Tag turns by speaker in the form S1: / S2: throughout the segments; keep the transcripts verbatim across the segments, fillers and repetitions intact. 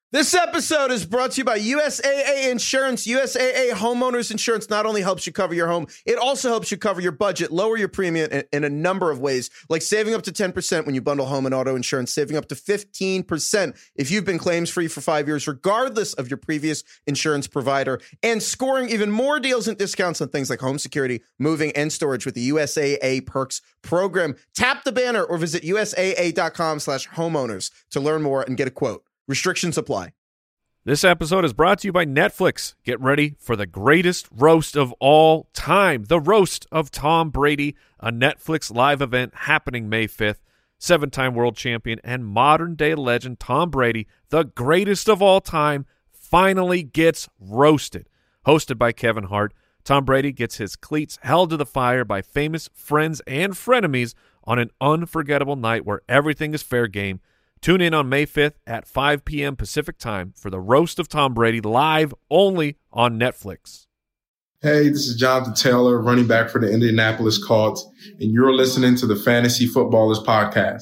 S1: This episode is brought to you by U S A A Insurance. U S A A Homeowners Insurance not only helps you cover your home, it also helps you cover your budget, lower your premium in, in a number of ways, like saving up to ten percent when you bundle home and auto insurance, saving up to fifteen percent if you've been claims-free for five years, regardless of your previous insurance provider, and scoring even more deals and discounts on things like home security, moving, and storage with the U S A A Perks program. Tap the banner or visit usaa.com slash homeowners to learn more and get a quote. Restrictions apply.
S2: This episode is brought to you by Netflix. Get ready for the greatest roast of all time, the roast of Tom Brady, a Netflix live event happening May fifth. Seven-time world champion and modern-day legend Tom Brady, the greatest of all time, finally gets roasted. Hosted by Kevin Hart, Tom Brady gets his cleats held to the fire by famous friends and frenemies on an unforgettable night where everything is fair game. Tune in on May fifth at five p.m. Pacific time for the roast of Tom Brady, live only on Netflix.
S3: Hey, this is Jonathan Taylor, running back for the Indianapolis Colts, and you're listening to the Fantasy Footballers Podcast.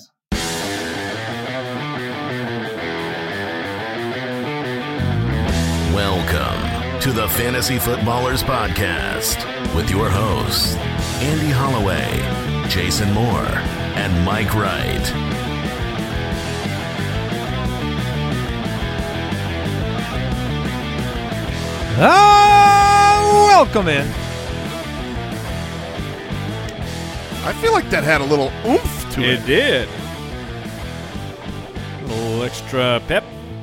S4: Welcome to the Fantasy Footballers Podcast with your hosts, Andy Holloway, Jason Moore, and Mike Wright.
S5: Ah, welcome in.
S6: I feel like that had a little oomph to it.
S2: It did. A little extra pep.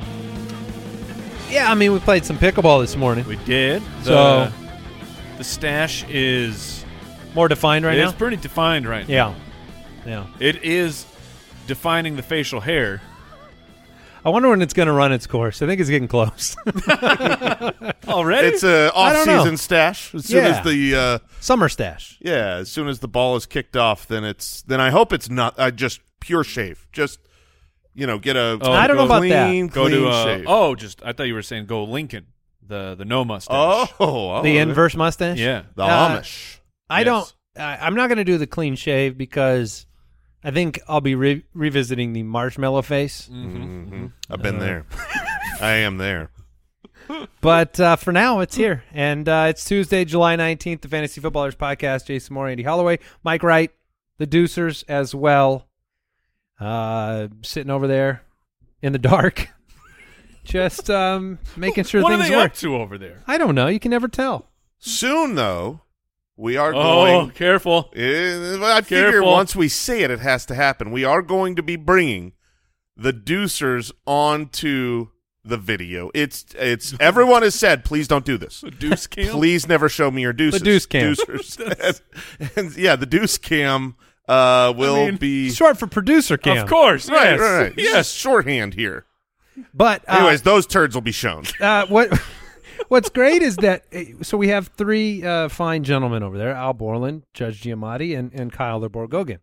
S5: Yeah, I mean, we played some pickleball this morning.
S2: We did. The,
S5: So-
S2: the stash is
S5: More defined right
S2: it's
S5: now?
S2: pretty defined right now.
S5: Yeah. Yeah.
S2: It is defining the facial hair.
S5: I wonder when it's going to run its course. I think it's getting close.
S2: Already?
S6: It's a
S5: I don't know.
S6: off-season stash. As soon
S5: Yeah.
S6: as the uh,
S5: Summer stash.
S6: yeah, as soon as the ball is kicked off, then it's then I hope it's not uh, just pure shave. Just you know, get a
S2: Oh,
S5: I don't know
S2: go
S5: about that.
S6: clean,
S2: Go
S6: clean
S2: to uh,
S6: shave.
S2: oh, just I thought you were saying go Lincoln, the the no mustache.
S6: oh, oh,
S5: The inverse mustache?
S2: yeah.
S6: the
S5: Uh,
S6: Amish.
S5: I
S2: Yes.
S5: don't. I I'm not going to do the clean shave because I think I'll be re- revisiting the marshmallow face.
S6: Mm-hmm. I've been
S5: Uh,
S6: there. I am there.
S5: But uh, for now, it's here. And uh, it's Tuesday, July nineteenth, the Fantasy Footballers Podcast. Jason Moore, Andy Holloway, Mike Wright, the Deucers as well. Uh, sitting over there in the dark. Just um, making sure
S2: What are
S5: things
S2: they
S5: work.
S2: up to over there?
S5: I don't know. You can never tell.
S6: Soon though, we are
S2: Oh,
S6: going.
S2: careful.
S6: Uh, I figure
S2: Careful.
S6: once we say it, it has to happen. We are going to be bringing the Deucers onto the video. It's it's everyone has said, please don't do this.
S2: The deuce cam?
S6: Please never show me your deuces.
S5: The deuce cam.
S6: Deucers. and, and, yeah, the deuce cam uh, will
S2: I mean,
S6: be
S5: Short for producer cam.
S2: Of course.
S6: right,
S2: yes.
S6: right, right.
S2: Yes.
S6: Just shorthand here.
S5: But uh,
S6: Anyways, those turds will be shown.
S5: uh, what what's great is that uh, so we have three uh, fine gentlemen over there: Al Borland, Judge Giamatti, and and Kyle Borgogan.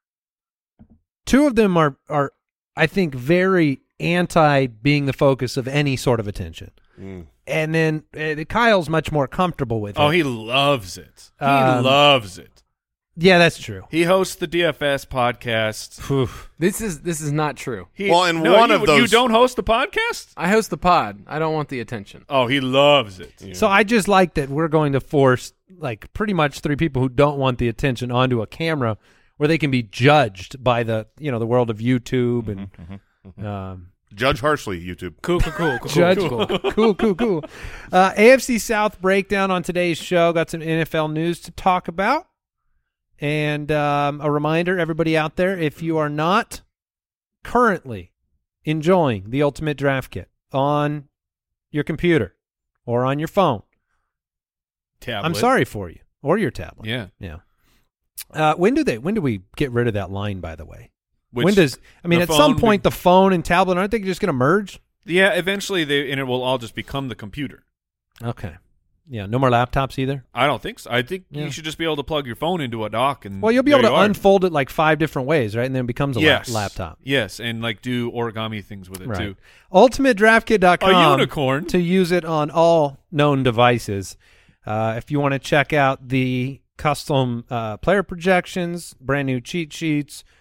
S5: Two of them are are I think very anti being the focus of any sort of attention,
S6: Mm.
S5: and then uh, Kyle's much more comfortable with
S2: Oh,
S5: it.
S2: he loves it. He
S5: Um,
S2: loves it.
S5: Yeah, that's true.
S2: He hosts the D F S podcast.
S5: Phew.
S7: This is this is not true.
S2: He,
S6: Well, and
S2: no,
S6: one
S2: you,
S6: of those-
S2: You don't host the podcast?
S7: I host the pod. I don't want the attention.
S2: Oh, he loves it.
S5: So I just like that we're going to force like pretty much three people who don't want the attention onto a camera where they can be judged by the you know the world of YouTube and um,
S6: Judge harshly, YouTube.
S2: Cool, cool, cool, cool.
S5: judge
S2: cool.
S5: cool cool cool. Uh, A F C South breakdown on today's show. Got some N F L news to talk about, and um, a reminder, everybody out there, if you are not currently enjoying the Ultimate Draft Kit on your computer or on your phone,
S2: Tablet.
S5: I'm sorry for you, or your tablet.
S2: Yeah.
S5: Yeah. Uh, when do they? When do we get rid of that line? By the way,
S2: Which,
S5: when does? I mean,
S2: the
S5: at some
S2: phone
S5: point,
S2: be-
S5: the phone and tablet aren't they just going to merge?
S2: Yeah, eventually, they and it will all just become the computer.
S5: Okay. Yeah. No more laptops either.
S2: I don't think so. I think
S5: Yeah.
S2: you should just be able to plug your phone into a dock and
S5: Well, you'll be
S2: there
S5: able to
S2: you are.
S5: unfold it like five different ways, right? And then it becomes a lap-
S2: yes.
S5: laptop.
S2: Yes, and like do origami things with it
S5: Right.
S2: too.
S5: ultimate draft kit dot com
S2: A unicorn.
S5: to use it on all known devices. Uh, if you want to check out the custom uh, player projections, brand new cheat sheets,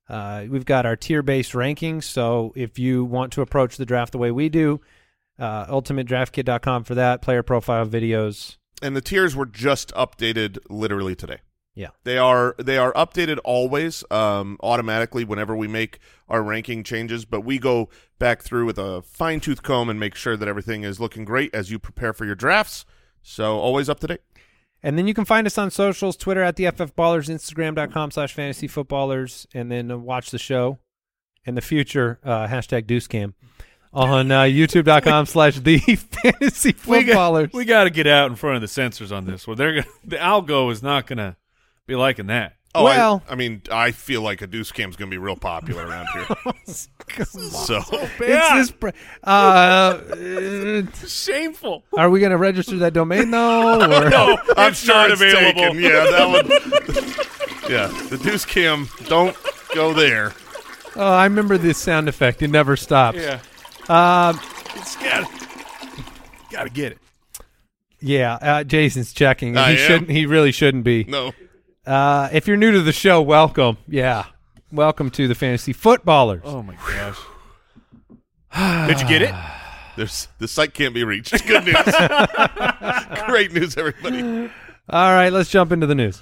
S5: Uh, we've got our tier-based rankings, so if you want to approach the draft the way we do, uh, ultimate draft kit dot com for that, player profile videos.
S6: And the tiers were just updated literally today.
S5: Yeah.
S6: They are they are updated always, um, automatically whenever we make our ranking changes, but we go back through with a fine-tooth comb and make sure that everything is looking great as you prepare for your drafts, so always up to date.
S5: And then you can find us on socials, Twitter at the F F Ballers, Instagram dot com slash fantasy footballers, and then uh, watch the show in the future, uh, hashtag DeuceCam, on uh, YouTube dot com slash the fantasy footballers.
S2: We got to get out in front of the censors on this. Well, they're gonna, the algo is not going to be liking that.
S6: Oh,
S5: well,
S6: I, I mean, I feel like a deuce cam's going to be real popular around here. So,
S5: It's this pr- uh,
S2: It's shameful.
S5: are we going to register that domain, though? Or?
S2: No,
S6: I'm
S2: it's
S6: sure
S2: not
S6: it's
S2: available.
S6: taken. Yeah, that one. Yeah, the deuce cam, don't go there.
S5: Oh, I remember this sound effect. It never stops.
S2: Yeah.
S5: Um,
S2: It's got got to get it.
S5: yeah, uh, Jason's checking.
S6: I
S5: he
S6: am.
S5: shouldn't. He really shouldn't be.
S6: No.
S5: Uh, if you're new to the show, welcome. Yeah, welcome to the Fantasy Footballers.
S2: Oh, my gosh. Did you get it?
S6: There's the site can't be reached. Good news. Great news, everybody.
S5: All right, let's jump into the news.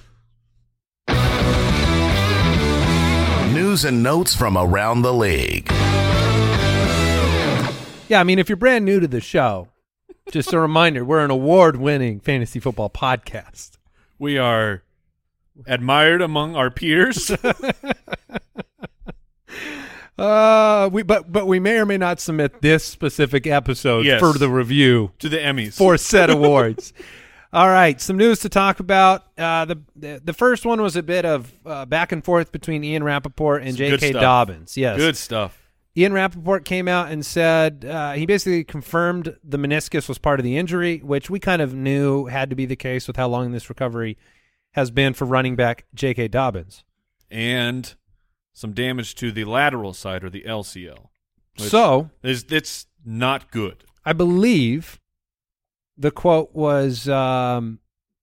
S4: News and notes from around the league.
S5: Yeah, I mean, if you're brand new to the show, just a reminder, we're an award-winning fantasy football podcast.
S2: We are admired among our peers.
S5: Uh, we but but we may or may not submit this specific episode
S2: Yes.
S5: for the review
S2: to the Emmys.
S5: for said awards. All right, some news to talk about. Uh, the, the the first one was a bit of uh, back and forth between Ian Rappaport and
S2: Some
S5: J
S2: good
S5: K.
S2: stuff.
S5: Dobbins. Yes,
S2: Good stuff.
S5: Ian Rappaport came out and said uh, he basically confirmed the meniscus was part of the injury, which we kind of knew had to be the case with how long this recovery has been for running back J K. Dobbins.
S2: And some damage to the lateral side, or the L C L. which
S5: So
S2: is it's not good.
S5: I believe the quote was, um,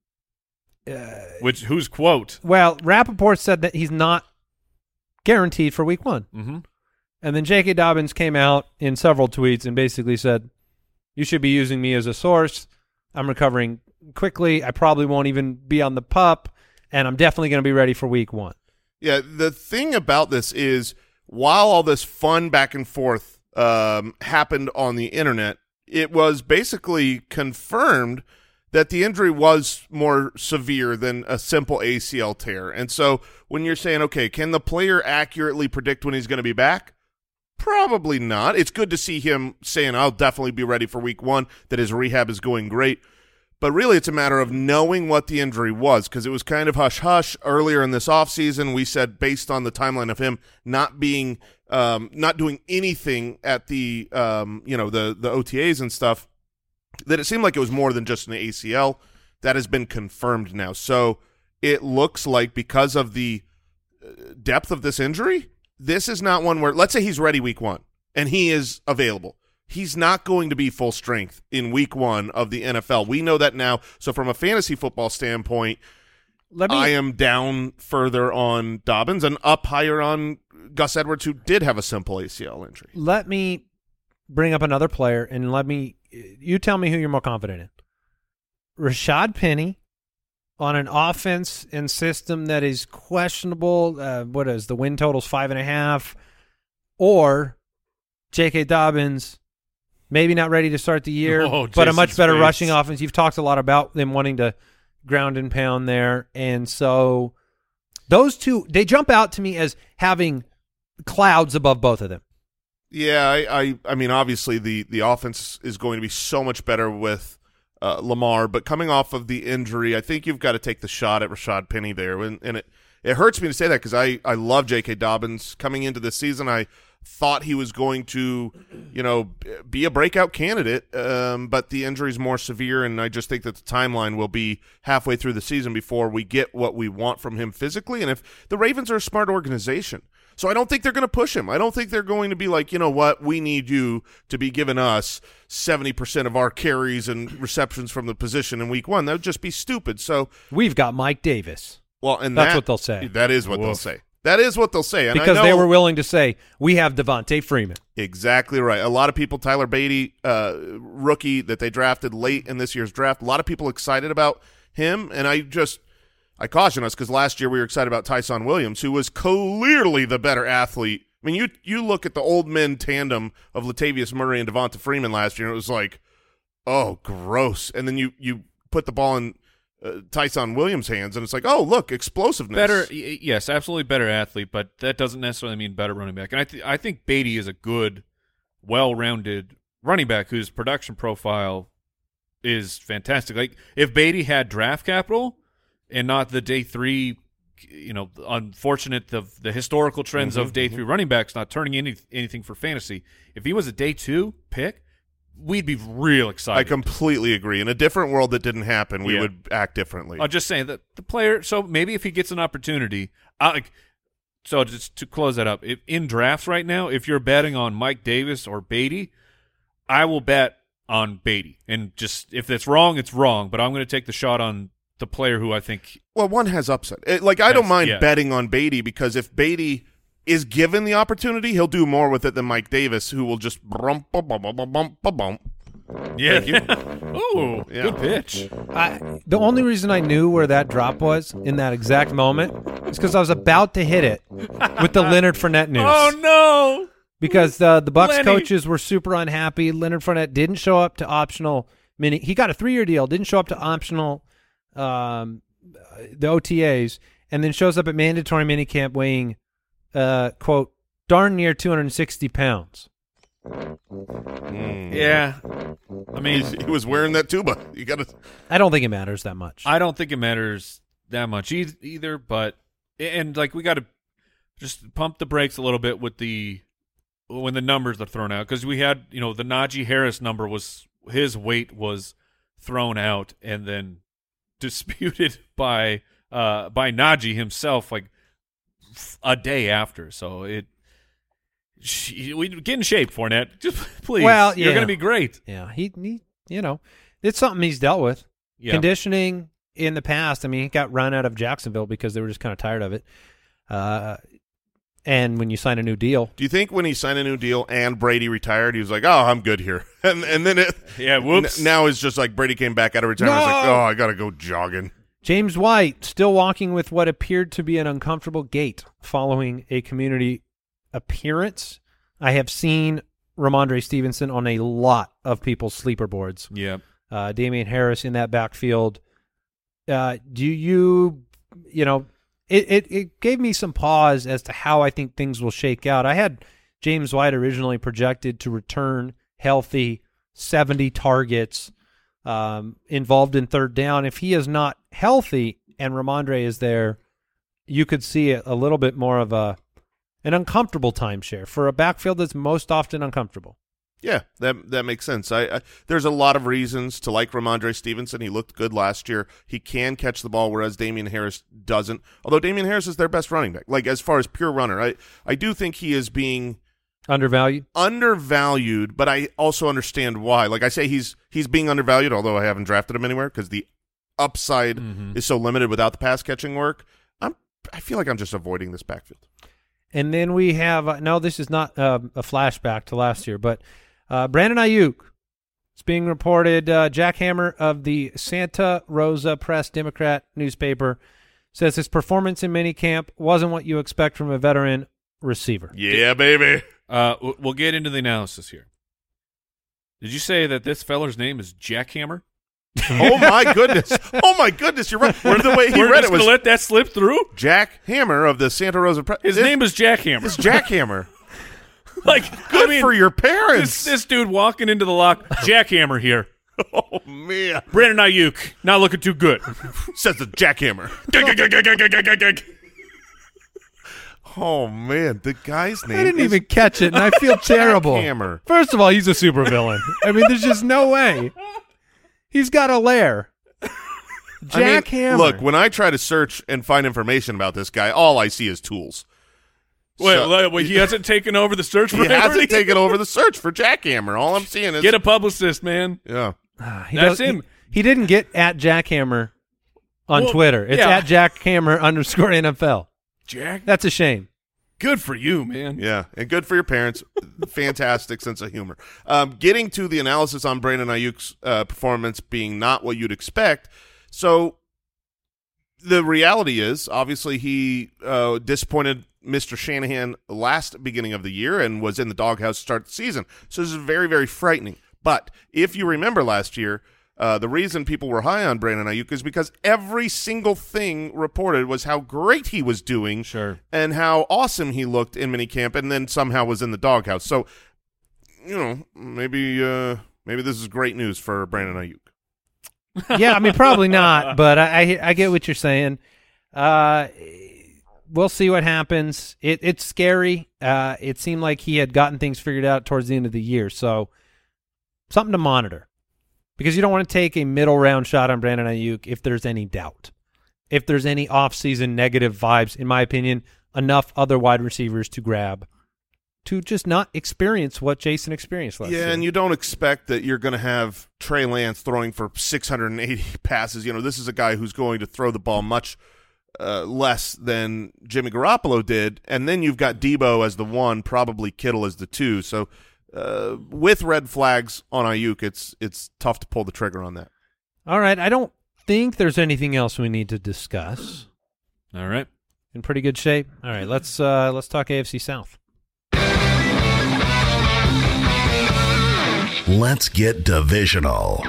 S5: uh,
S2: Which whose quote?
S5: well, Rappaport said that he's not guaranteed for week one.
S2: Mm-hmm.
S5: And then J K. Dobbins came out in several tweets and basically said, you should be using me as a source. I'm recovering quickly. I probably won't even be on the pup, and I'm definitely going to be ready for week one.
S6: Yeah, the thing about this is while all this fun back and forth um, happened on the internet, it was basically confirmed that the injury was more severe than a simple A C L tear. And so when you're saying, okay, can the player accurately predict when he's going to be back? Probably not. It's good to see him saying, I'll definitely be ready for week one, that his rehab is going great. But really it's a matter of knowing what the injury was, because it was kind of hush-hush earlier in this offseason. We said based on the timeline of him not being um, not doing anything at the um, you know the, the O T As and stuff, that it seemed like it was more than just an A C L. That has been confirmed now. So it looks like because of the depth of this injury, this is not one where, let's say he's ready week one and he is available. He's not going to be full strength in week one of the N F L. We know that now. So from a fantasy football standpoint,
S5: Let me,
S6: I am down further on Dobbins and up higher on Gus Edwards, who did have a simple A C L injury.
S5: let me bring up another player, and let me you tell me who you're more confident in. Rashad Penny on an offense and system that is questionable. Uh, what is the win total's five and a half, or J K. Dobbins, maybe not ready to start the year,
S2: Oh,
S5: but a much
S2: Jason's
S5: better
S2: face.
S5: rushing offense. You've talked a lot about them wanting to ground and pound there, and so those two, they jump out to me as having clouds above both of them.
S6: Yeah, I, I, I mean, obviously the, the offense is going to be so much better with uh, Lamar, but coming off of the injury, I think you've got to take the shot at Rashad Penny there, and, and it it hurts me to say that because I, I love J K. Dobbins. Coming into this season, I thought he was going to, you know, be a breakout candidate, um, but the injury is more severe, and I just think that the timeline will be halfway through the season before we get what we want from him physically. And if the Ravens are a smart organization, so I don't think they're going to push him. I don't think they're going to be like, you know what, we need you to be giving us seventy percent of our carries and receptions from the position in week one. That would just be stupid. So,
S5: We've got Mike Davis.
S6: well, and
S5: That's
S6: that-
S5: what they'll say.
S6: That is what they'll
S2: Woof.
S6: say. That is what they'll say. And
S5: because
S6: I know,
S5: they were willing to say, we have Devontae Freeman.
S6: Exactly right. A lot of people, Tyler Beatty, uh, rookie that they drafted late in this year's draft, a lot of people excited about him. And I just – I caution us because last year we were excited about Tyson Williams, who was clearly the better athlete. I mean, you you look at the old men tandem of Latavius Murray and Devonta Freeman last year, and it was like, oh, gross. And then you, you put the ball in – Uh, Tyson Williams' hands, and it's like, oh, look, explosiveness.
S2: Better, y- yes, absolutely better athlete, but that doesn't necessarily mean better running back. And I, th- I think Beatty is a good, well-rounded running back whose production profile is fantastic. Like, if Beatty had draft capital and not the day three, you know, unfortunate, the, the historical trends
S6: mm-hmm,
S2: of day
S6: mm-hmm.
S2: three running backs not turning any, anything for fantasy, if he was a day two pick, we'd be real excited.
S6: I completely agree. In a different world that didn't happen, we
S2: Yeah.
S6: would act differently.
S2: I'm just saying that the player. So maybe if he gets an opportunity, I, like, so just to close that up, if, in drafts right now, if you're betting on Mike Davis or Beatty, I will bet on Beatty. And just if it's wrong, it's wrong. But I'm going to take the shot on the player who I think.
S6: Well, one has upside. It, like I don't
S2: Has-
S6: mind
S2: yeah.
S6: betting on Beatty because if Beatty is given the opportunity, he'll do more with it than Mike Davis, who will just bump, bump, bump, bump, bump, bump.
S2: Yeah.
S6: Thank you.
S2: Oh,
S6: Yeah.
S2: good pitch.
S5: I, the only reason I knew where that drop was in that exact moment is because I was about to hit it with the Leonard Fournette news.
S2: Oh no!
S5: Because uh, the Bucs
S2: Lenny.
S5: coaches were super unhappy. Leonard Fournette didn't show up to optional mini. He got a three-year deal, didn't show up to optional um, the O T As, and then shows up at mandatory minicamp weighing, uh, quote, darn near two hundred sixty pounds.
S6: Mm.
S2: Yeah. I mean,
S6: He's- he was wearing that tuba. You got to.
S5: I don't think it matters that much.
S2: I don't think it matters that much e- either, but and like we got to just pump the brakes a little bit with the when the numbers are thrown out because we had you know the Najee Harris number was his weight was thrown out and then disputed by uh by Najee himself like f- a day after. So it she, we get in shape, Fournette. Just please,
S5: Well,
S2: you're
S5: yeah.
S2: going to be great.
S5: yeah, he, he, you know, it's something he's dealt with.
S2: Yeah.
S5: Conditioning in the past, I mean, he got run out of Jacksonville because they were just kind of tired of it. Uh, and when you sign a new deal,
S6: Do you think when he signed a new deal and Brady retired, he was like, "Oh, I'm good here," and and then it,
S2: Yeah, whoops.
S6: n- now it's just like Brady came back out of retirement. He's like,
S5: No!
S6: "Oh, I got to go jogging."
S5: James White still walking with what appeared to be an uncomfortable gait following a community appearance. I have seen Ramondre Stevenson on a lot of people's sleeper boards.
S2: Yeah.
S5: Uh, Damian Harris in that backfield. Uh, do you, you know, it, it, it gave me some pause as to how I think things will shake out. I had James White originally projected to return healthy, seventy targets, um, involved in third down. If he is not healthy and Ramondre is there, you could see a, a little bit more of a an uncomfortable timeshare for a backfield that's most often uncomfortable.
S6: Yeah, that that makes sense. I, I there's a lot of reasons to like Ramondre Stevenson. He looked good last year. He can catch the ball, whereas Damian Harris doesn't. Although Damian Harris is their best running back, like as far as pure runner, I I do think he is being
S5: Undervalued?
S6: undervalued, but I also understand why. Like I say, he's he's being undervalued, although I haven't drafted him anywhere because the upside
S2: Mhm.
S6: is so limited without the pass catching work. I'm I feel like I'm just avoiding this backfield.
S5: And then we have, uh, no, this is not uh, a flashback to last year, but uh, Brandon Ayuk. It's being reported, uh, Jack Hammer of the Santa Rosa Press Democrat newspaper says his performance in minicamp wasn't what you expect from a veteran receiver.
S6: Yeah, baby.
S2: Uh, w- we'll get into the analysis here. Did you say that this feller's name is Jackhammer?
S6: Oh my goodness. Oh my goodness. You're right. The way he
S2: We're
S6: read
S2: just
S6: it was
S2: gonna let that slip through.
S6: Jack Hammer of the Santa Rosa Press.
S2: His
S6: This-
S2: name is Jackhammer.
S6: is Jack Hammer.
S2: like
S6: Good
S2: I mean,
S6: for your
S2: this,
S6: parents.
S2: this dude walking into the lock. Jackhammer here.
S6: Oh man.
S2: Brandon Ayuk not looking too good.
S6: Says the jackhammer. Oh man, the guy's name
S5: I didn't
S6: is
S5: even catch it, and I feel terrible.
S6: Jackhammer.
S5: First of all, he's a supervillain. I mean, there's just no way. He's got a lair. Jack
S6: I mean,
S5: Hammer.
S6: Look, when I try to search and find information about this guy, all I see is tools.
S2: Wait,
S6: So-
S2: wait, wait, he hasn't taken over the search for
S6: He hasn't
S2: everybody?
S6: taken over the search for Jackhammer. All I'm seeing is
S2: Get a publicist, man.
S6: yeah.
S5: Ah, he
S2: That's
S5: does-
S2: him.
S5: He, he didn't get at Jackhammer on
S2: Well,
S5: Twitter. It's
S2: yeah.
S5: at Jackhammer underscore N F L.
S2: Jack,
S5: That's a shame.
S2: good for you, man.
S6: Yeah, and good for your parents. Fantastic sense of humor. Um, getting to the analysis on Brandon Ayuk's uh, performance being not what you'd expect. So the reality is, obviously, he uh, disappointed Mister Shanahan last beginning of the year and was in the doghouse to start the season. So this is very, very frightening. But if you remember last year, uh, the reason people were high on Brandon Ayuk is because every single thing reported was how great he was doing
S2: Sure.
S6: and how awesome he looked in minicamp, and then somehow was in the doghouse. So, you know, maybe uh, maybe this is great news for Brandon Ayuk.
S5: Yeah, I mean, probably not, but I, I I get what you're saying. Uh, we'll see what happens. It it's scary. Uh, it seemed like he had gotten things figured out towards the end of the year, so something to monitor, because you don't want to take a middle round shot on Brandon Ayuk if there's any doubt, if there's any off-season negative vibes. In my opinion, enough other wide receivers to grab to just not experience what Jason experienced last year.
S6: Yeah, and you don't expect that you're going to have Trey Lance throwing for six hundred eighty passes. You know, this is a guy who's going to throw the ball much uh, less than Jimmy Garoppolo did, and then you've got Debo as the one, probably Kittle as the two. So uh, with red flags on Ayuk, it's it's tough to pull the trigger on that.
S5: All right, I don't think there's anything else we need to discuss.
S2: All right.
S5: In pretty good shape. All right, let's uh, let's talk A F C South.
S4: Let's get divisional.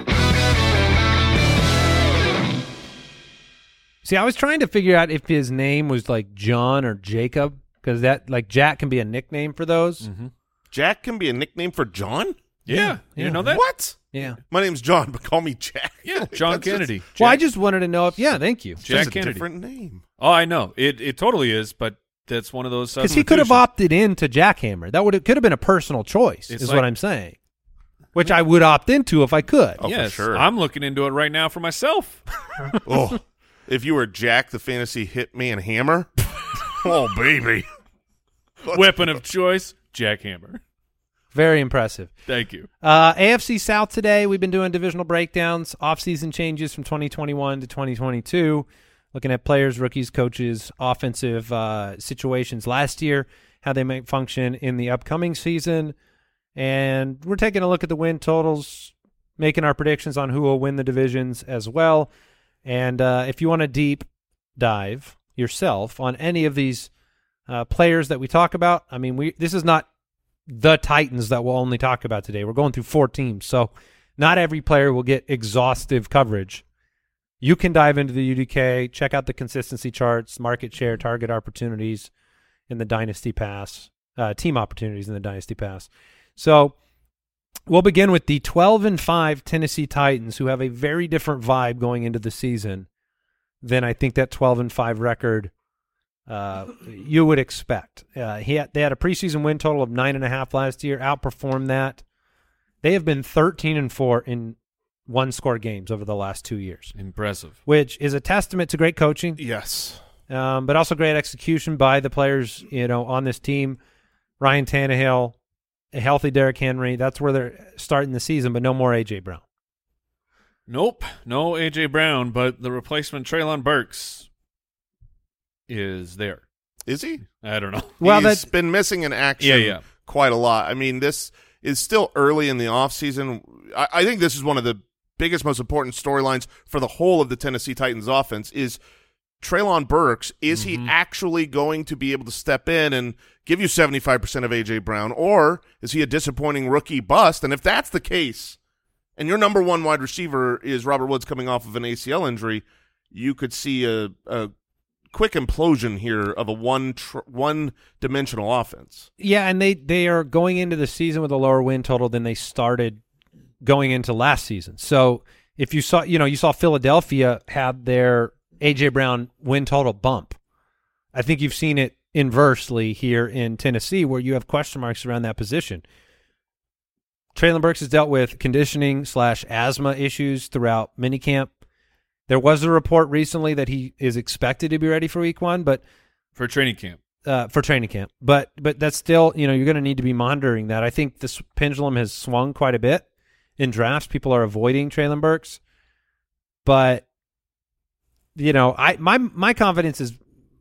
S5: See, I was trying to figure out if his name was like John or Jacob, because that like Jack can be a nickname for those.
S2: Mm-hmm.
S6: Jack can be a nickname for John?
S2: Yeah.
S5: Yeah.
S2: You
S5: Yeah.
S2: didn't know that?
S6: What?
S5: Yeah.
S6: My name's John, but call me Jack.
S2: Yeah, John
S6: That's just-
S2: Kennedy.
S5: Well, I
S2: Jack-
S5: just wanted to know if. Yeah, thank you.
S6: it's
S2: Jack
S6: just a
S2: Kennedy.
S6: different name.
S2: Oh, I know. It it totally is, but that's one of those
S5: Because he could have
S2: substitutions.
S5: opted into Jackhammer. That would it could have been a personal choice.
S2: It's
S5: is
S2: like-
S5: what I'm saying. Which I would opt into if I could.
S6: Oh, for
S2: yes,
S6: sure.
S2: I'm looking into it right now for myself.
S6: Oh, if you were Jack the Fantasy Hitman Hammer, oh, baby.
S2: Weapon of choice, Jackhammer.
S5: Very impressive.
S2: Thank you.
S5: Uh, A F C South today, we've been doing divisional breakdowns, off-season changes from twenty twenty-one to twenty twenty-two, looking at players, rookies, coaches, offensive uh, situations last year, how they might function in the upcoming season. And we're taking a look at the win totals, making our predictions on who will win the divisions as well. And uh, if you want a deep dive yourself on any of these uh, players that we talk about, I mean, we this is not the Titans that we'll only talk about today. We're going through four teams, so not every player will get exhaustive coverage. You can dive into the U D K, check out the consistency charts, market share, target opportunities in the Dynasty Pass, uh, team opportunities in the Dynasty Pass. So we'll begin with the twelve and five Tennessee Titans, who have a very different vibe going into the season than I think that twelve and five record uh, you would expect. Uh, he had, they had a preseason win total of nine and a half last year, outperformed that. They have been thirteen and four in one score games over the last two years,
S2: Impressive.
S5: which is a testament to great coaching,
S6: Yes.
S5: um, but also great execution by the players, you know, on this team. Ryan Tannehill, a healthy Derrick Henry. That's where they're starting the season, but no more A J Brown.
S2: Nope, no A J Brown, but the replacement Treylon Burks is there.
S6: Is he?
S2: I don't know.
S5: Well,
S6: He's
S5: that's
S6: been missing in action
S2: Yeah, yeah.
S6: quite a lot. I mean, this is still early in the offseason. I, I think this is one of the biggest, most important storylines for the whole of the Tennessee Titans offense is Treylon Burks. Is
S2: Mm-hmm.
S6: he actually going to be able to step in and give you seventy-five percent of A J Brown, or is he a disappointing rookie bust? And if that's the case, and your number one wide receiver is Robert Woods coming off of an A C L injury, you could see a, a quick implosion here of a one tr- one-dimensional offense.
S5: yeah, and they they are going into the season with a lower win total than they started going into last season. So if you saw, you know, you saw Philadelphia had their A J Brown win total bump. I think you've seen it inversely here in Tennessee, where you have question marks around that position. Treylon Burks has dealt with conditioning slash asthma issues throughout minicamp. There was a report recently that he is expected to be ready for week one, but
S2: For training camp.
S5: uh, for training camp. But but that's still, you know, you're going to need to be monitoring that. I think this pendulum has swung quite a bit in drafts. People are avoiding Treylon Burks, but you know, I my my confidence is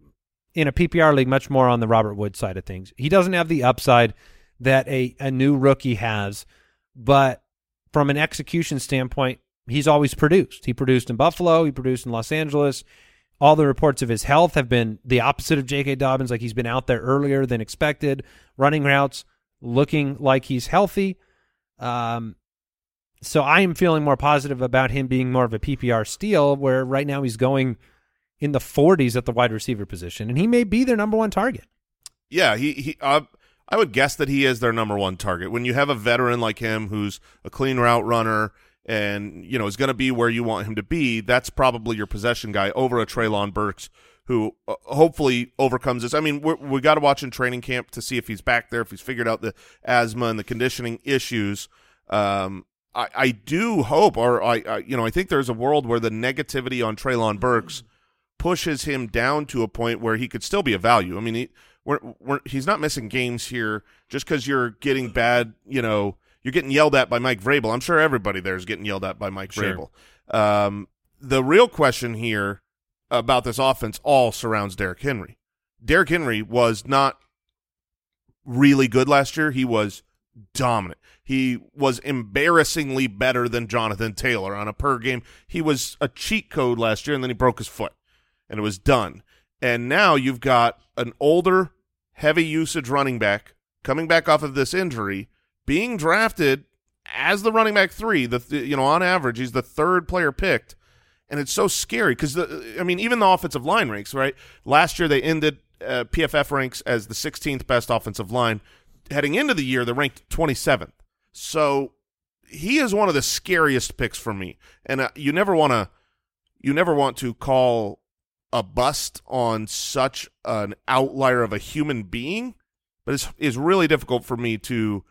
S5: in a P P R league much more on the Robert Woods side of things. He doesn't have the upside that a, a new rookie has, but from an execution standpoint, he's always produced. He produced in Buffalo. He produced in Los Angeles. All the reports of his health have been the opposite of J K. Dobbins, like he's been out there earlier than expected, running routes, looking like he's healthy. Um, so I am feeling more positive about him being more of a P P R steal, where right now he's going in the forties at the wide receiver position, and he may be their number one target.
S6: Yeah, he he. Uh, I would guess that he is their number one target. When you have a veteran like him who's a clean route runner and, you know, is going to be where you want him to be, that's probably your possession guy over a Treylon Burks who uh, hopefully overcomes this. I mean, we're, we got to watch in training camp to see if he's back there, if he's figured out the asthma and the conditioning issues. Um, I, I do hope, or I, I, you know, I think there's a world where the negativity on Treylon Burks pushes him down to a point where he could still be a value. I mean, he, We're, we're, he's not missing games here just because you're getting bad, you know, you're getting yelled at by Mike Vrabel. I'm sure everybody there is getting yelled at by Mike
S2: Sure.
S6: Vrabel. Um, the real question here about this offense all surrounds Derrick Henry. Derrick Henry was not really good last year. He was dominant. He was embarrassingly better than Jonathan Taylor on a per game. He was a cheat code last year, and then he broke his foot, and it was done. And now you've got an older, heavy usage running back coming back off of this injury, being drafted as the running back three. The you know on average he's the third player picked, and it's so scary because the I mean even the offensive line ranks right. Last year they ended uh, P F F ranks as the sixteenth best offensive line. Heading into the year, they're ranked twenty-seventh. So he is one of the scariest picks for me, and uh, you never want to you never want to call a bust on such an outlier of a human being, but it's, it's really difficult for me to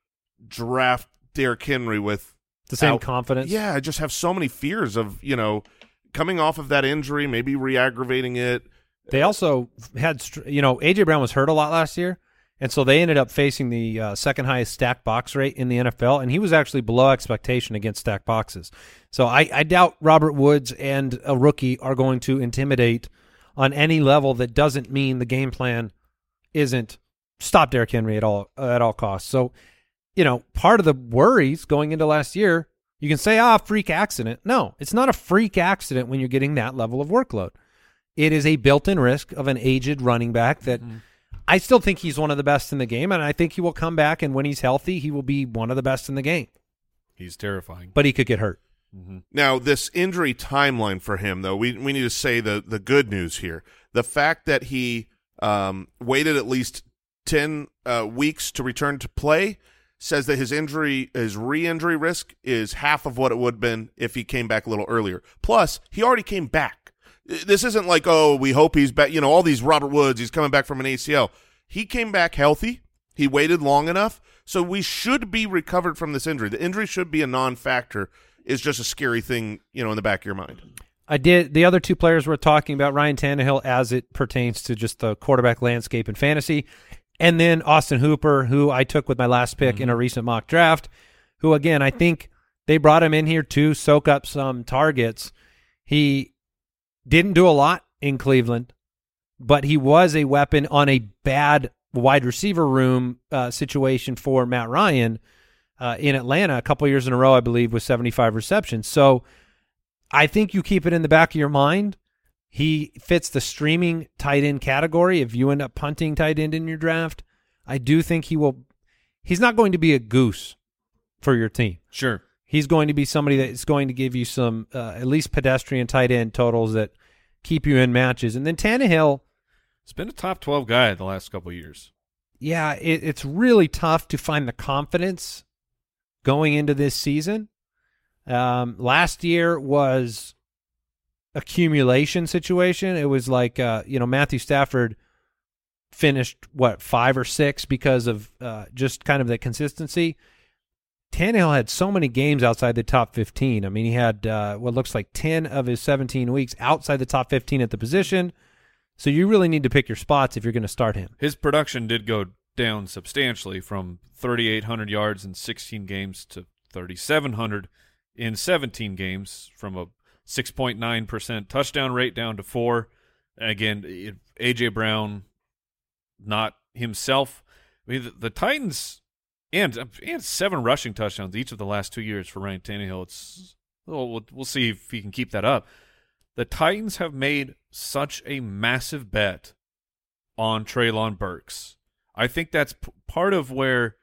S6: draft Derrick Henry with
S5: The same
S6: out,
S5: confidence.
S6: Yeah, I just have so many fears of, you know, coming off of that injury, maybe re-aggravating it.
S5: They also had, str- you know, A J. Brown was hurt a lot last year, and so they ended up facing the uh, second highest stacked box rate in the N F L, and he was actually below expectation against stacked boxes. So I, I doubt Robert Woods and a rookie are going to intimidate on any level that doesn't mean the game plan isn't stop Derrick Henry at all uh, at all costs. So, you know, part of the worries going into last year, you can say, ah, freak accident. No, it's not a freak accident when you're getting that level of workload. It is a built-in risk of an aged running back that mm-hmm. I still think he's one of the best in the game, and I think he will come back, and when he's healthy, he will be one of the best in the game.
S2: He's terrifying.
S5: But he could get hurt.
S2: Mm-hmm.
S6: Now, this injury timeline for him, though, we we need to say the, the good news here. The fact that he um, waited at least ten uh, weeks to return to play says that his injury, his re-injury risk is half of what it would have been if he came back a little earlier. Plus, he already came back. This isn't like, oh, we hope he's back. You know, all these Robert Woods, he's coming back from an A C L. He came back healthy. He waited long enough. So we should be recovered from this injury. The injury should be a non-factor. It's just a scary thing, you know, in the back of your mind.
S5: I did. The other two players we're talking about, Ryan Tannehill, as it pertains to just the quarterback landscape in fantasy, and then Austin Hooper, who I took with my last pick mm-hmm. in a recent mock draft, who, again, I think they brought him in here to soak up some targets. He didn't do a lot in Cleveland, but he was a weapon on a bad wide receiver room uh, situation for Matt Ryan uh, in Atlanta a couple years in a row, I believe, with seventy-five receptions. So I think you keep it in the back of your mind. He fits the streaming tight end category. If you end up punting tight end in your draft, I do think he will. He's not going to be a goose for your team.
S2: Sure. He's
S5: going to be somebody that is going to give you some uh, at least pedestrian tight end totals that keep you in matches. And then Tannehill,
S2: he's been a top twelve guy the last couple of years.
S5: Yeah, it, it's really tough to find the confidence going into this season. Um, last year was accumulation situation. It was like, uh, you know, Matthew Stafford finished, what, five or six because of uh, just kind of the consistency. Tannehill had so many games outside the top fifteen. I mean, he had uh, what looks like ten of his seventeen weeks outside the top fifteen at the position. So you really need to pick your spots if you're going to start him.
S2: His production did go down substantially from thirty-eight hundred yards in sixteen games to thirty-seven hundred in seventeen games, from a six point nine percent touchdown rate down to four. Again, it, A J. Brown, not himself. I mean, the, the Titans and and seven rushing touchdowns each of the last two years for Ryan Tannehill. It's well, we'll, we'll see if he can keep that up. The Titans have made such a massive bet on Treylon Burks. I think that's p- part of where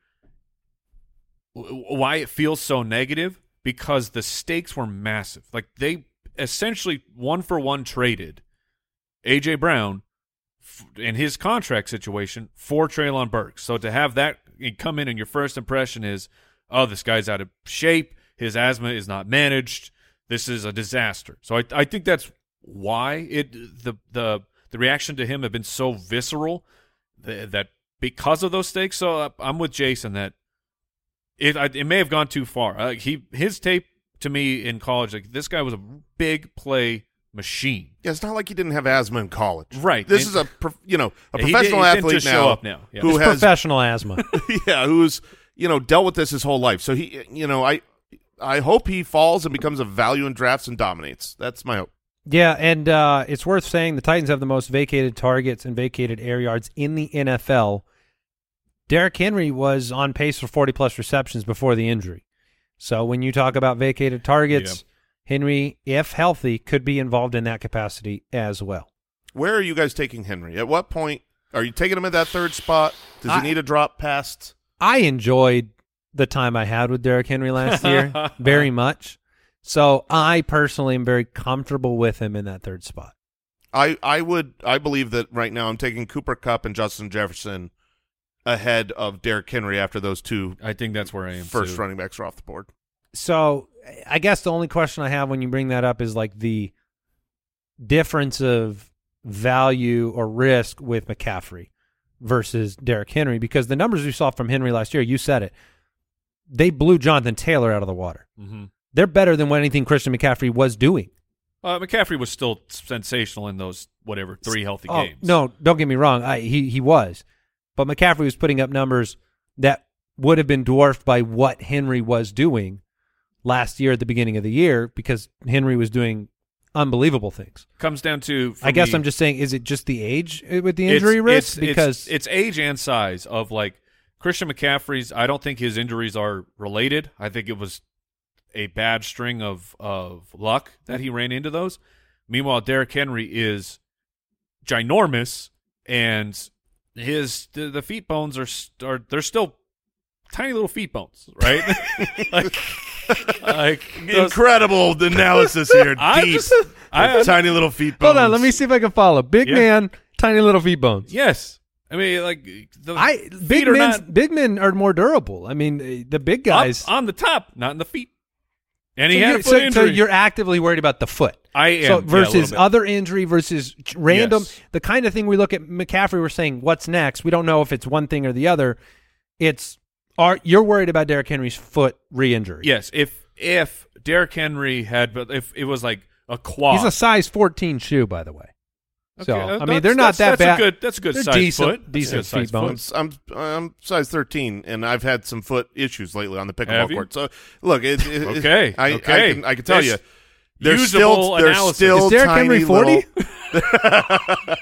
S2: why it feels so negative, because the stakes were massive. Like, they essentially one for one traded A J. Brown f- in his contract situation for Treylon Burks. So to have that come in and your first impression is, oh, this guy's out of shape. His asthma is not managed. This is a disaster. So I, I think that's why it the the the reaction to him have been so visceral that, that because of those stakes. So I'm with Jason that it it may have gone too far. Uh, he his tape to me in college, like, this guy was a big play machine.
S6: Yeah, it's not like he didn't have asthma in college.
S2: Right.
S6: This
S2: And-
S6: is a prof- you know a
S2: He did-
S6: professional
S2: he didn't
S6: athlete
S2: just
S6: now,
S2: show up now. Yeah.
S6: who
S5: It's
S6: has
S5: professional asthma.
S6: yeah, who's you know dealt with this his whole life. So he, you know, I I hope he falls and becomes a value in drafts and dominates. That's my hope.
S5: Yeah, and uh, it's worth saying the Titans have the most vacated targets and vacated air yards in the N F L. Derrick Henry was on pace for forty-plus receptions before the injury. So when you talk about vacated targets, yeah. Henry, if healthy, could be involved in that capacity as well.
S6: Where are you guys taking Henry? At what point are you taking him at that third spot? Does he
S5: I,
S6: need a drop past?
S5: I enjoyed the time I had with Derrick Henry last year very much. So I personally am very comfortable with him in that third spot.
S6: I, I would I believe that right now I'm taking Cooper Kupp and Justin Jefferson ahead of Derrick Henry after those two
S2: I think that's where I am.
S6: first
S2: too.
S6: running backs are off the board.
S5: So I guess the only question I have when you bring that up is like the difference of value or risk with McCaffrey versus Derrick Henry, because the numbers we saw from Henry last year, you said it, they blew Jonathan Taylor out of the water.
S2: Mm-hmm.
S5: They're better than what anything Christian McCaffrey was doing.
S2: Uh, McCaffrey was still sensational in those, whatever, three healthy
S5: Oh,
S2: games.
S5: no, don't get me wrong. I, he he was. But McCaffrey was putting up numbers that would have been dwarfed by what Henry was doing last year at the beginning of the year, because Henry was doing unbelievable things.
S2: Comes down to, for
S5: I guess
S2: me,
S5: I'm just saying, is it just the age with the injury
S2: it's,
S5: risk?
S2: It's,
S5: because
S2: it's, it's age and size of, like, Christian McCaffrey's, I don't think his injuries are related. I think it was a bad string of, of luck that he ran into those. Meanwhile, Derrick Henry is ginormous, and his the, the feet bones are, are they're still tiny little feet bones, right? like, like those,
S6: Incredible analysis here.
S2: I
S6: Deep.
S2: just- I-
S6: tiny little feet bones.
S5: hold on, let me see if I can follow. Big
S2: Yeah.
S5: man, tiny little feet bones.
S2: yes. I mean, like, the
S5: I
S2: feet
S5: big
S2: are
S5: men
S2: not
S5: big men are more durable. I mean, uh, the big guys.
S2: up on the top, not in the feet. And he
S5: so,
S2: had
S5: you're,
S2: a foot
S5: so, so
S2: injury.
S5: you're actively worried about the foot.
S2: I am.
S5: So
S2: yeah, a
S5: versus
S2: little bit.
S5: other injury versus ch- random,
S2: Yes.
S5: the kind of thing we look at McCaffrey, we're saying, what's next? We don't know if it's one thing or the other. It's are you're worried about Derrick Henry's foot re-injury.
S2: Yes, if if Derrick Henry had, but if it was like a quad,
S5: He's a size fourteen shoe, by the way. So,
S2: Okay, uh,
S5: I mean, they're not
S2: that's-
S5: that
S2: that's
S5: bad.
S2: a good. That's a good
S5: They're
S2: size
S5: decent-
S2: foot. That's
S5: decent
S2: a good size
S5: feet bones.
S2: foot.
S6: I'm, I'm I'm size thirteen, and I've had some foot issues lately on the pickleball
S2: Have you?
S6: court. So okay, it, it,
S2: Okay,
S6: I,
S2: okay.
S6: I can I can tell
S2: That's
S6: you, they're
S2: usable
S6: still they're
S2: analysis.
S6: still
S5: Is Derrick
S6: tiny
S5: Henry forty?
S6: little-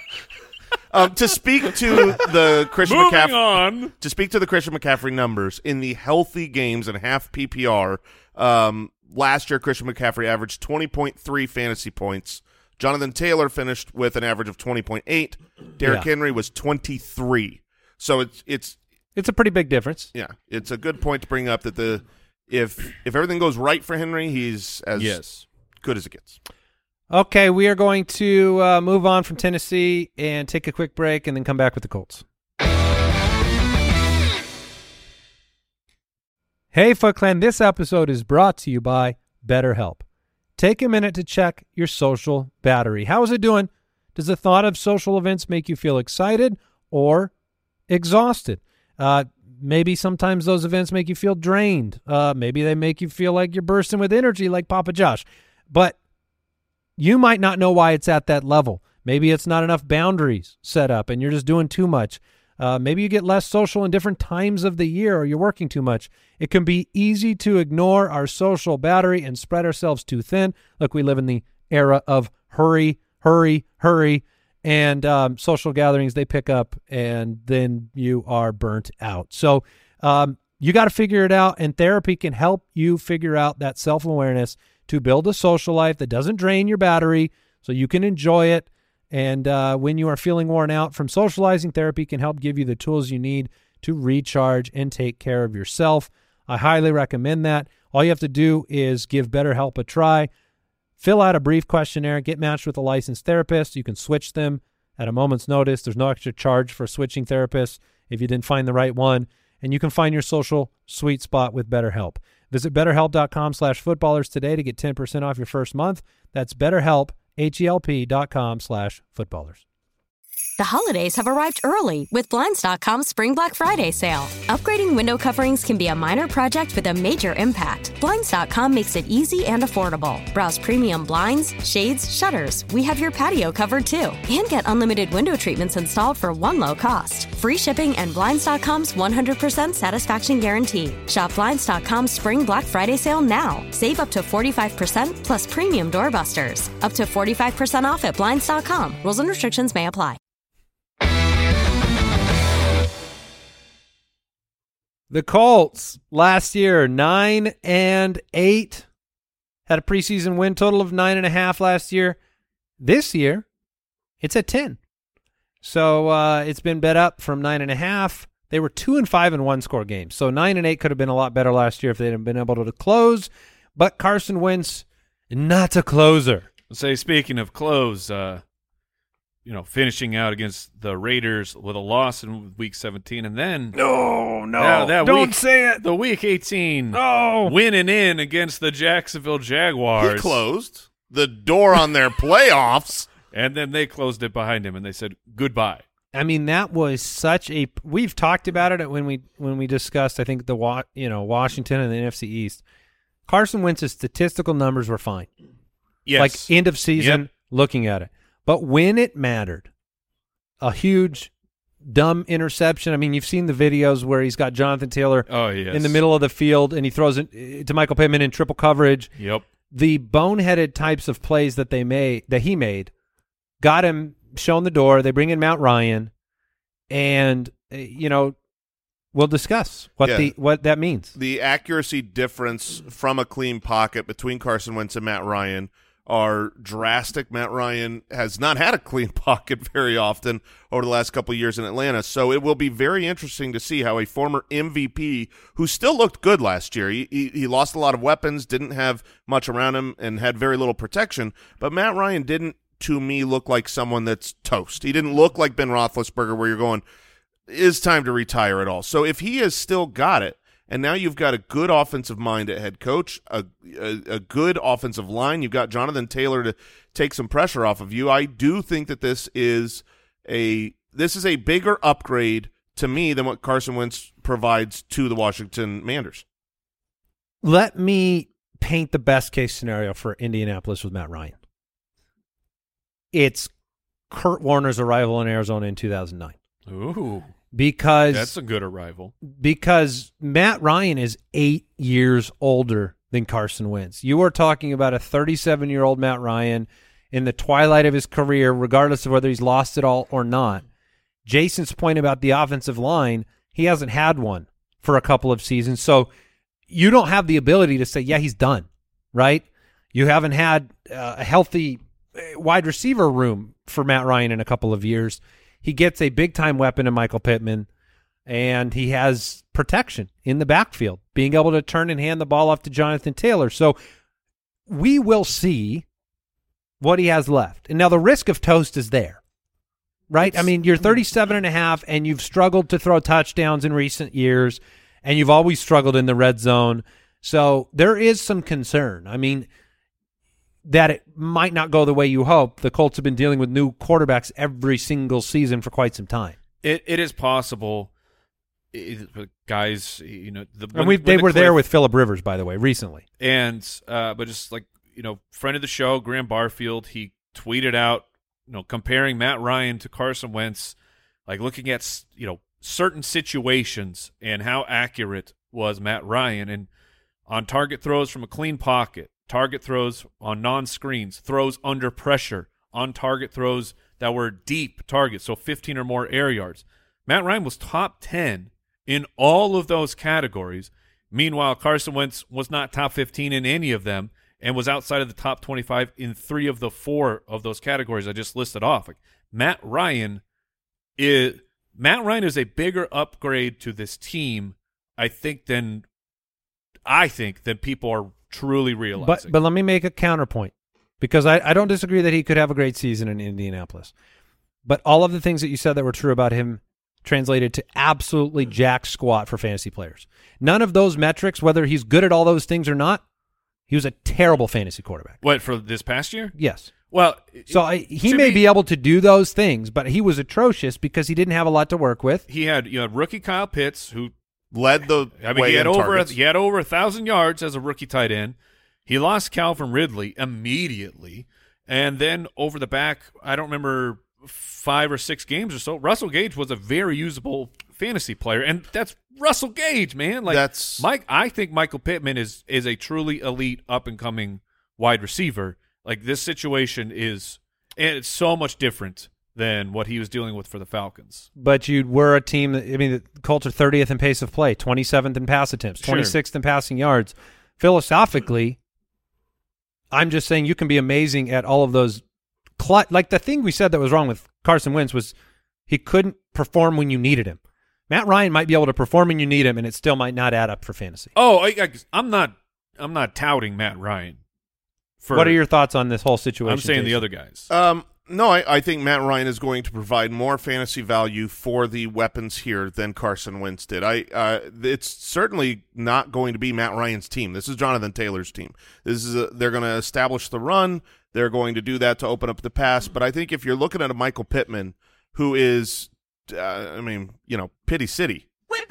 S6: um, to speak to the Christian
S2: Moving
S6: McCaffrey,
S2: on.
S6: to speak to the Christian McCaffrey numbers in the healthy games and half P P R. Um, last year, Christian McCaffrey averaged twenty point three fantasy points. Jonathan Taylor finished with an average of twenty point eight. Derrick
S5: Yeah.
S6: Henry was twenty-three. So it's it's
S5: It's a pretty big difference.
S6: yeah, it's a good point to bring up that the if if everything goes right for Henry, he's as
S2: Yes.
S6: good as it gets.
S5: Okay, we are going to uh, move on from Tennessee and take a quick break and then come back with the Colts. Hey, Foot Clan, this episode is brought to you by BetterHelp. Take a minute to check your social battery. How is it doing? Does the thought of social events make you feel excited or exhausted? Uh, maybe sometimes those events make you feel drained. Uh, maybe they make you feel like you're bursting with energy like Papa Josh. But you might not know why it's at that level. Maybe it's not enough boundaries set up and you're just doing too much. Uh, maybe you get less social in different times of the year or you're working too much. It can be easy to ignore our social battery and spread ourselves too thin. Look, we live in the era of hurry, hurry, hurry. and um, social gatherings they pick up, and then you are burnt out. So um, you got to figure it out, and therapy can help you figure out that self-awareness to build a social life that doesn't drain your battery so you can enjoy it. And uh, when you are feeling worn out from socializing, therapy can help give you the tools you need to recharge and take care of yourself. I highly recommend that. All you have to do is give BetterHelp a try. Fill out a brief questionnaire, get matched with a licensed therapist. You can switch them at a moment's notice. There's no extra charge for switching therapists if you didn't find the right one. And you can find your social sweet spot with BetterHelp. Visit betterhelp.com slash footballers today to get ten percent off your first month. That's BetterHelp, H-E-L-P dot com slash footballers.
S8: The holidays have arrived early with Blinds dot com's Spring Black Friday sale. Upgrading window coverings can be a minor project with a major impact. Blinds dot com makes it easy and affordable. Browse premium blinds, shades, shutters. We have your patio covered too. And get unlimited window treatments installed for one low cost. Free shipping and Blinds dot com's one hundred percent satisfaction guarantee. Shop Blinds dot com's Spring Black Friday sale now. Save up to forty-five percent plus premium doorbusters. Up to forty-five percent off at Blinds dot com. Rules and restrictions may apply.
S5: The Colts last year, nine and eight, had a preseason win total of nine and a half last year. This year, it's at ten. So uh, it's been bet up from nine and a half. They were two and five in one score games. So nine and eight could have been a lot better last year if they hadn't been able to close. But Carson Wentz, not a closer.
S2: Say, speaking of close, uh, you know, finishing out against the Raiders with a loss in week seventeen, and then
S5: No, no,
S2: that, that
S5: don't
S2: week,
S5: say it.
S2: The week eighteen,
S5: No.
S2: winning in against the Jacksonville Jaguars.
S6: He closed the door on their playoffs.
S2: And then they closed it behind him, and they said goodbye.
S5: I mean, that was such a. We've talked about it when we when we discussed, I think, the wa- you know Washington and the N F C East. Carson Wentz's statistical numbers were fine.
S2: Yes.
S5: Like end of season,
S2: Yep.
S5: looking at it. But when it mattered, a huge, dumb interception. I mean, you've seen the videos where he's got Jonathan Taylor
S2: Oh, yes.
S5: in the middle of the field, and he throws it to Michael Pittman in triple coverage.
S2: Yep.
S5: The boneheaded types of plays that they made, that he made, got him shown the door. They bring in Matt Ryan, and uh, you know, we'll discuss what
S6: Yeah.
S5: the what that means.
S6: The accuracy difference from a clean pocket between Carson Wentz and Matt Ryan are drastic. Matt Ryan has not had a clean pocket very often over the last couple of years in Atlanta, so it will be very interesting to see how a former M V P, who still looked good last year, he, he, he lost a lot of weapons, didn't have much around him, and had very little protection, but Matt Ryan didn't, to me, look like someone that's toast. He didn't look like Ben Roethlisberger where you're going, it's time to retire it all. So if he has still got it, and now you've got a good offensive mind at head coach, a, a a good offensive line. You've got Jonathan Taylor to take some pressure off of you. I do think that this is a this is a bigger upgrade to me than what Carson Wentz provides to the Washington Commanders.
S5: Let me paint the best case scenario for Indianapolis with Matt Ryan. It's Kurt Warner's arrival in Arizona in two thousand nine.
S2: Ooh,
S5: Because
S2: that's a good arrival.
S5: because Matt Ryan is eight years older than Carson Wentz. You are talking about a thirty-seven-year-old Matt Ryan in the twilight of his career, regardless of whether he's lost it all or not. Jason's point about the offensive line, he hasn't had one for a couple of seasons, so you don't have the ability to say, yeah, he's done, right? You haven't had uh, a healthy uh, wide receiver room for Matt Ryan in a couple of years. He gets a big-time weapon in Michael Pittman, and he has protection in the backfield, being able to turn and hand the ball off to Jonathan Taylor. So we will see what he has left. And now the risk of toast is there, right? I mean, you're thirty-seven and a half, and you've struggled to throw touchdowns in recent years, and you've always struggled in the red zone. So there is some concern. I mean, that it might not go the way you hope. The Colts have been dealing with new quarterbacks every single season for quite some time.
S2: It it is possible, it, guys. You know, the,
S5: And we they
S2: the
S5: were there
S2: Cliff-
S5: with Phillip Rivers, by the way, recently.
S2: and uh, but just like you know, friend of the show, Graham Barfield, he tweeted out, you know, comparing Matt Ryan to Carson Wentz, like looking at you know certain situations and how accurate was Matt Ryan, and on target throws from a clean pocket, target throws on non-screens, throws under pressure, on target throws that were deep targets, so fifteen or more air yards. Matt Ryan was top ten in all of those categories. Meanwhile, Carson Wentz was not top fifteen in any of them and was outside of the top twenty-five in three of the four of those categories I just listed off. Like, Matt Ryan is Matt Ryan is a bigger upgrade to this team, I think, than I think than people are truly realizing.
S5: But but let me make a counterpoint, because I, I don't disagree that he could have a great season in Indianapolis. But all of the things that you said that were true about him translated to absolutely jack squat for fantasy players. None of those metrics, whether he's good at all those things or not, he was a terrible fantasy quarterback.
S2: What, for this past year?
S5: Yes.
S2: Well,
S5: so I, he may be, be able to do those things, but he was atrocious because he didn't have a lot to work with.
S2: He had you know rookie Kyle Pitts, who
S6: led the
S2: I mean
S6: way
S2: he had
S6: in
S2: over a,
S6: targets.
S2: he had over a thousand yards as a rookie tight end. He lost Calvin Ridley immediately, and then over the back, I don't remember five or six games or so, Russell Gage was a very usable fantasy player, and that's Russell Gage, man. Like
S6: That's
S2: Mike. I think Michael Pittman is is a truly elite up and coming wide receiver. Like, this situation is, and it's so much different than what he was dealing with for the Falcons.
S5: But you were a team that, I mean, the Colts are thirtieth in pace of play, twenty-seventh in pass attempts,
S2: Sure.
S5: twenty-sixth in passing yards. Philosophically, I'm just saying you can be amazing at all of those. Cl- like the thing we said that was wrong with Carson Wentz was he couldn't perform when you needed him. Matt Ryan might be able to perform when you need him, and it still might not add up for fantasy.
S2: Oh, I, I, I'm not. I'm not touting Matt Ryan. For,
S5: what are your thoughts on this whole situation?
S2: I'm saying
S5: Jason?
S2: the other guys.
S6: Um, no, I, I think Matt Ryan is going to provide more fantasy value for the weapons here than Carson Wentz did. I, uh, it's certainly not going to be Matt Ryan's team. This is Jonathan Taylor's team. This is a, they're going to establish the run. They're going to do that to open up the pass. But I think if you're looking at a Michael Pittman, who is, uh, I mean, you know, Pity City.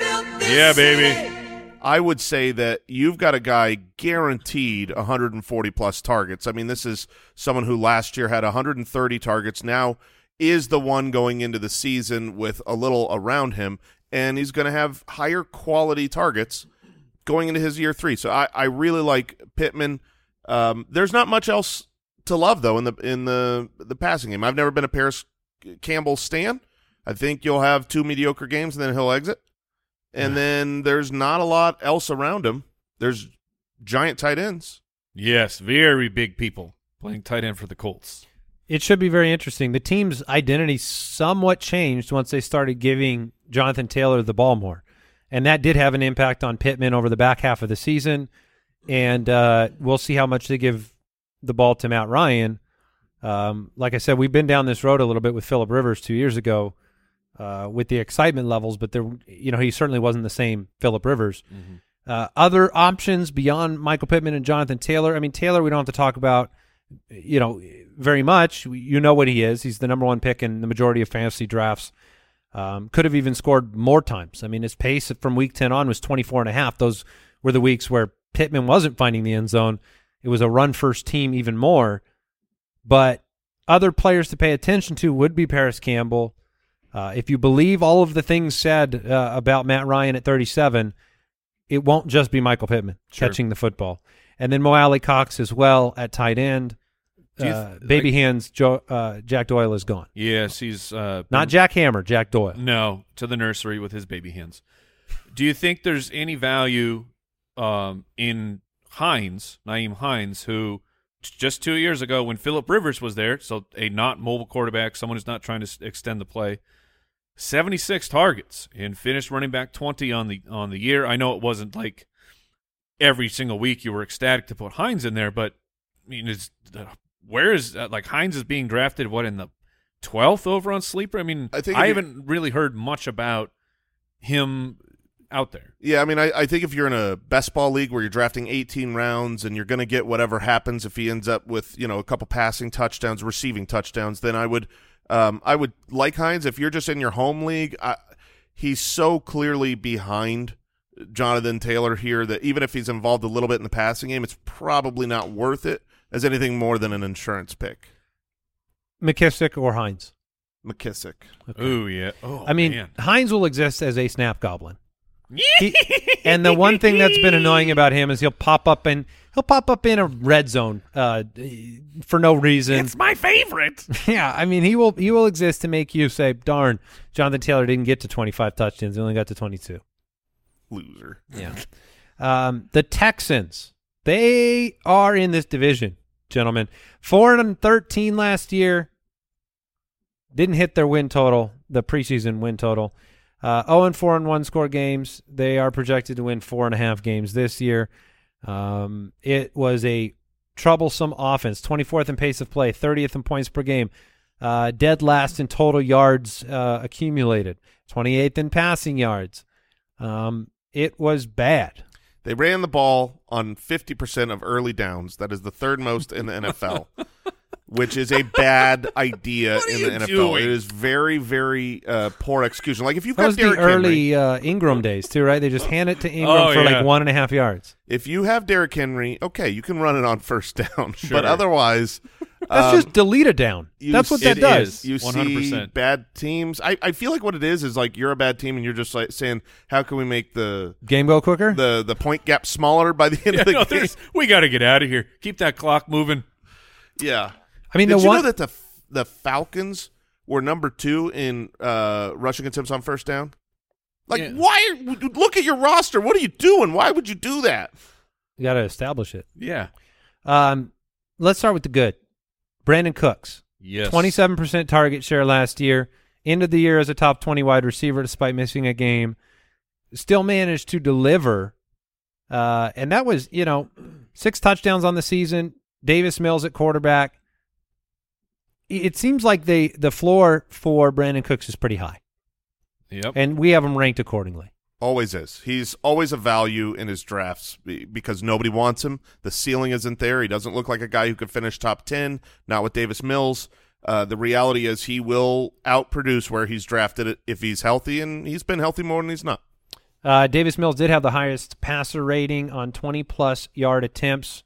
S2: Yeah, baby.
S6: I would say that you've got a guy guaranteed one hundred forty plus targets. I mean, this is someone who last year had one hundred thirty targets, now is the one going into the season with a little around him, and he's going to have higher quality targets going into his year three. So I, I really like Pittman. Um, there's not much else to love, though, in the in the, the passing game. I've never been a Paris Campbell stan. I think you'll have two mediocre games, and then he'll exit. And then there's not a lot else around him. There's giant tight ends.
S2: Yes, very big people playing tight end for the Colts.
S5: It should be very interesting. The team's identity somewhat changed once they started giving Jonathan Taylor the ball more. And that did have an impact on Pittman over the back half of the season. And uh, we'll see how much they give the ball to Matt Ryan. Um, like I said, we've been down this road a little bit with Phillip Rivers two years ago. Uh, with the excitement levels, but there, you know, he certainly wasn't the same Phillip Rivers. Mm-hmm. Uh, other options beyond Michael Pittman and Jonathan Taylor. I mean, Taylor, we don't have to talk about, you know, very much. You know what he is. He's the number one pick in the majority of fantasy drafts. Um, could have even scored more times. I mean, his pace from week ten on was twenty-four and a half. Those were the weeks where Pittman wasn't finding the end zone. It was a run-first team even more. But other players to pay attention to would be Paris Campbell. Uh, if you believe all of the things said uh, about Matt Ryan at thirty-seven, it won't just be Michael Pittman
S2: Sure.
S5: catching the football. And then Mo Alley Cox as well at tight end.
S2: Do you
S5: Uh,
S2: th-
S5: baby
S2: like-
S5: hands, Joe, uh, Jack Doyle is gone.
S2: Yes, he's uh,
S5: Not Jack Hammer, Jack Doyle.
S2: No, to the nursery with his baby hands. Do you think there's any value um, in Hines, Naeem Hines, who just two years ago when Phillip Rivers was there, so a not mobile quarterback, someone who's not trying to s- extend the play, seventy-six targets and finished running back twenty on the on the year. I know it wasn't like every single week you were ecstatic to put Hines in there, but I mean, is uh, where is uh, like Hines is being drafted? What, in the twelfth over on Sleeper? I mean,
S6: I think
S2: I
S6: if you-
S2: haven't really heard much about him out there.
S6: Yeah, I mean, I, I think if you're in a best ball league where you're drafting eighteen rounds and you're going to get whatever happens if he ends up with, you know, a couple passing touchdowns, receiving touchdowns, then I would um, I would like Hines. If you're just in your home league, I, he's so clearly behind Jonathan Taylor here that even if he's involved a little bit in the passing game, it's probably not worth it as anything more than an insurance pick.
S5: McKissick or Hines?
S6: McKissick.
S2: Oh yeah. Oh,
S5: I mean,
S2: man.
S5: Hines will exist as a snap goblin. He, and the one thing that's been annoying about him is he'll pop up in he'll pop up in a red zone uh, for no reason.
S2: It's my favorite.
S5: Yeah, I mean he will he will exist to make you say, "Darn, Jonathan Taylor didn't get to twenty-five touchdowns; he only got to twenty-two."
S6: Loser.
S5: Yeah. Um, the Texans, they are in this division, gentlemen. Four and thirteen last year. Didn't hit their win total, the preseason win total. Uh, zero and four in one score games. They are projected to win four and a half games this year. Um, it was a troublesome offense. twenty-fourth in pace of play, thirtieth in points per game. Uh, dead last in total yards uh, accumulated. twenty-eighth in passing yards. Um, it was bad.
S6: They ran the ball on fifty percent of early downs. That is the third most in the N F L, which is a bad idea in the N F L.
S2: doing?
S6: It is very, very uh, poor execution. Like if you've
S5: That
S6: got
S5: was the
S6: Derrick Henry,
S5: early uh, Ingram days, too, right? They just hand it to Ingram
S2: Oh,
S5: for
S2: yeah.
S5: like one and a half yards.
S6: if you have Derrick Henry, okay, you can run it on first down.
S2: Sure.
S6: But otherwise,
S5: That's
S6: um,
S5: just delete a down.
S6: you
S5: That's what
S6: s-
S5: that
S2: it
S5: does.
S2: is.
S6: you
S2: one hundred
S6: see
S2: percent.
S6: bad teams. I, I feel like what it is is like you're a bad team and you're just like saying, how can we make the
S5: Game go quicker?
S6: the the point gap smaller by the end
S2: Yeah,
S6: of the
S2: no,
S6: game?
S2: there's- we got to get out of here. Keep that clock moving.
S6: Yeah.
S5: I mean,
S6: Did
S5: the
S6: you
S5: one
S6: know that the the Falcons were number two in uh, rushing attempts on first down? Like,
S2: Yeah.
S6: why? Are, look at your roster. What are you doing? Why would you do that?
S5: you got to establish it.
S2: Yeah.
S5: Um, let's start with the good. Brandon Cooks,
S2: Yes.
S5: twenty-seven percent target share last year. Ended the year as a top twenty wide receiver despite missing a game. Still managed to deliver. Uh, and that was, you know, six touchdowns on the season. Davis Mills at quarterback. It seems like they the floor for Brandon Cooks is pretty high,
S2: Yep.
S5: and we have him ranked accordingly.
S6: Always is. He's always a value in his drafts be- because nobody wants him. The ceiling isn't there. He doesn't look like a guy who could finish top ten, not with Davis Mills. Uh, the reality is he will outproduce where he's drafted it if he's healthy, and he's been healthy more than he's not.
S5: Uh, Davis Mills did have the highest passer rating on twenty-plus yard attempts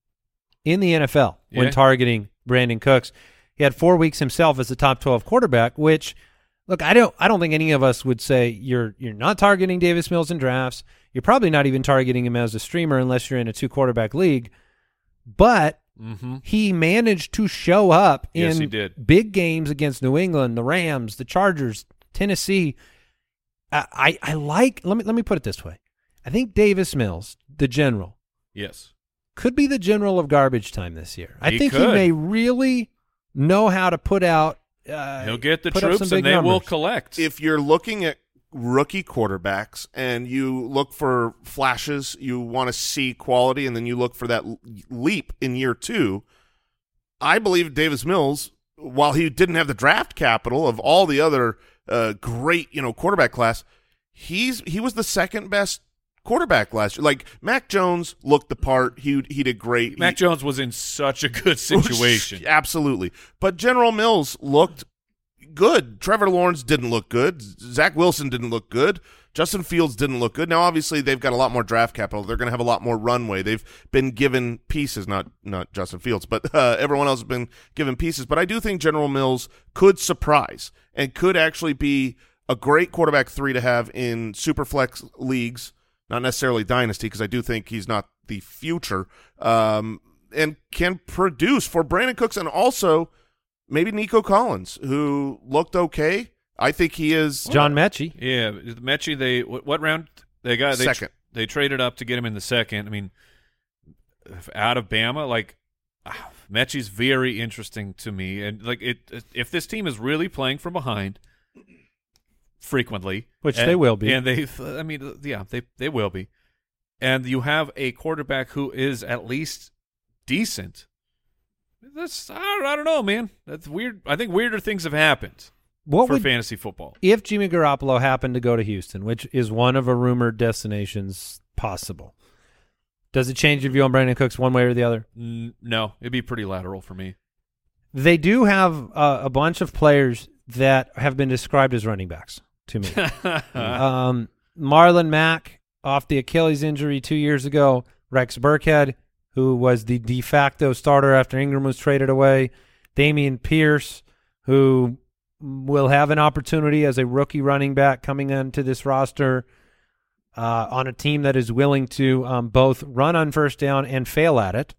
S5: in the N F L when
S2: Yeah.
S5: targeting Brandon Cooks. He had four weeks himself as a top twelve quarterback, which, look, I don't I don't think any of us would say you're you're not targeting Davis Mills in drafts. You're probably not even targeting him as a streamer unless you're in a two-quarterback league. But
S2: Mm-hmm.
S5: he managed to show up
S2: Yes,
S5: in
S2: he did.
S5: big games against New England, the Rams, the Chargers, Tennessee. I, I, I like let me let me put it this way. I think Davis Mills, the general,
S2: Yes.
S5: could be the general of garbage time this year. I
S2: He
S5: think he
S2: could.
S5: may really know how to put out. Uh,
S2: He'll get the
S5: put up some
S2: troops
S5: big
S2: and they will
S5: numbers.
S2: collect.
S6: If you're looking at rookie quarterbacks and you look for flashes, you want to see quality, and then you look for that l- leap in year two, I believe Davis Mills, while he didn't have the draft capital of all the other uh, great, you know, quarterback class, he's he was the second best quarterback last year. Like Mac Jones looked the part. He he did great.
S2: Mac
S6: He-
S2: Jones was in such a good situation.
S6: Absolutely. But General Mills looked good. Trevor Lawrence didn't look good. Zach Wilson didn't look good. Justin Fields didn't look good. Now, obviously, they've got a lot more draft capital. They're going to have a lot more runway. They've been given pieces, not not Justin Fields, but uh, everyone else has been given pieces. But I do think General Mills could surprise and could actually be a great quarterback three to have in Superflex leagues, not necessarily Dynasty, because I do think he's not the future, um, and can produce for Brandon Cooks and also maybe Nico Collins, who looked okay. I think he is
S5: John Mechie.
S2: Yeah, Mechie. They what, what round they got? They,
S6: Second.
S2: They traded up to get him in the second. I mean, out of Bama, like ah, Mechie's very interesting to me. And like it, if this team is really playing from behind frequently,
S5: Which
S2: and-
S5: they will be.
S2: and they, I mean, yeah, they they will be. And you have a quarterback who is at least decent. That's I don't, I don't know, man. That's weird. I think weirder things have happened
S5: What
S2: for
S5: would
S2: fantasy football.
S5: if Jimmy Garoppolo happened to go to Houston, which is one of a rumored destinations possible? Does it change your view on Brandon Cooks one way or the other?
S2: N- no, it'd be pretty lateral for me.
S5: They do have uh, a bunch of players that have been described as running backs to me. um, Marlon Mack off the Achilles injury two years ago. Rex Burkhead, who was the de facto starter after Ingram was traded away. Damian Pierce, who will have an opportunity as a rookie running back coming into this roster. uh, on a team that is willing to um, both run on first down and fail at it.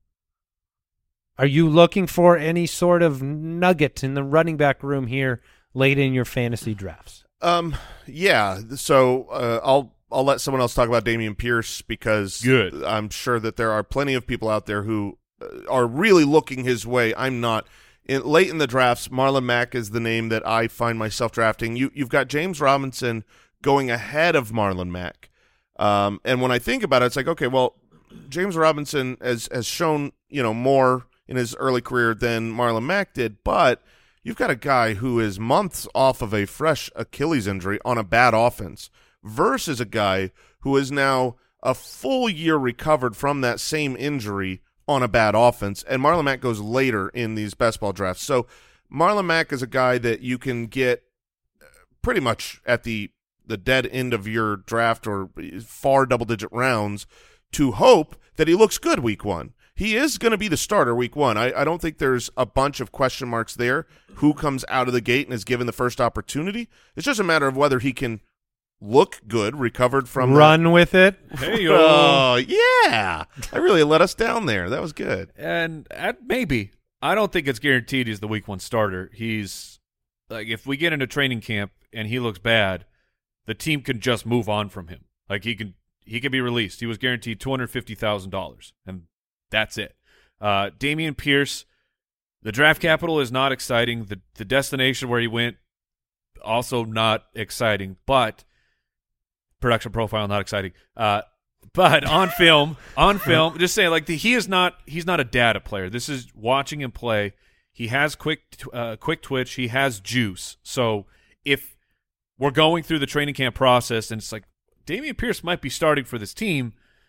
S5: Are you looking for any sort of nugget in the running back room here late in your fantasy drafts?
S6: Um, yeah. So uh, I'll I'll let someone else talk about Dameon Pierce because
S2: Good.
S6: I'm sure that there are plenty of people out there who uh, are really looking his way. I'm not. In, late in the drafts, Marlon Mack is the name that I find myself drafting. You you've got James Robinson going ahead of Marlon Mack, um, and when I think about it, it's like, okay, well, James Robinson has has shown you know more in his early career than Marlon Mack did, but you've got a guy who is months off of a fresh Achilles injury on a bad offense versus a guy who is now a full year recovered from that same injury on a bad offense, and Marlon Mack goes later in these best ball drafts. So Marlon Mack is a guy that you can get pretty much at the, the dead end of your draft or far double-digit rounds to hope that he looks good week one. He is going to be the starter week one. I, I don't think there's a bunch of question marks there. Who comes out of the gate and is given the first opportunity? It's just a matter of whether he can look good, recovered from
S5: Run
S6: that.
S5: with it.
S2: Hey,
S6: Oh, yeah. I really let us down there. That was good.
S2: And at, maybe. I don't think it's guaranteed he's the week one starter. He's like, if we get into training camp and he looks bad, the team can just move on from him. Like he can he can be released. He was guaranteed two hundred fifty thousand dollars, and that's it. Uh, Dameon Pierce, the draft capital is not exciting. The the destination where he went, also not exciting, but production profile not exciting. Uh, but on film, on film, just saying, like the, he is not he's not a data player. This is watching him play. He has quick uh, quick twitch. He has juice. So if we're going through the training camp process and it's like Dameon Pierce might be starting for this team,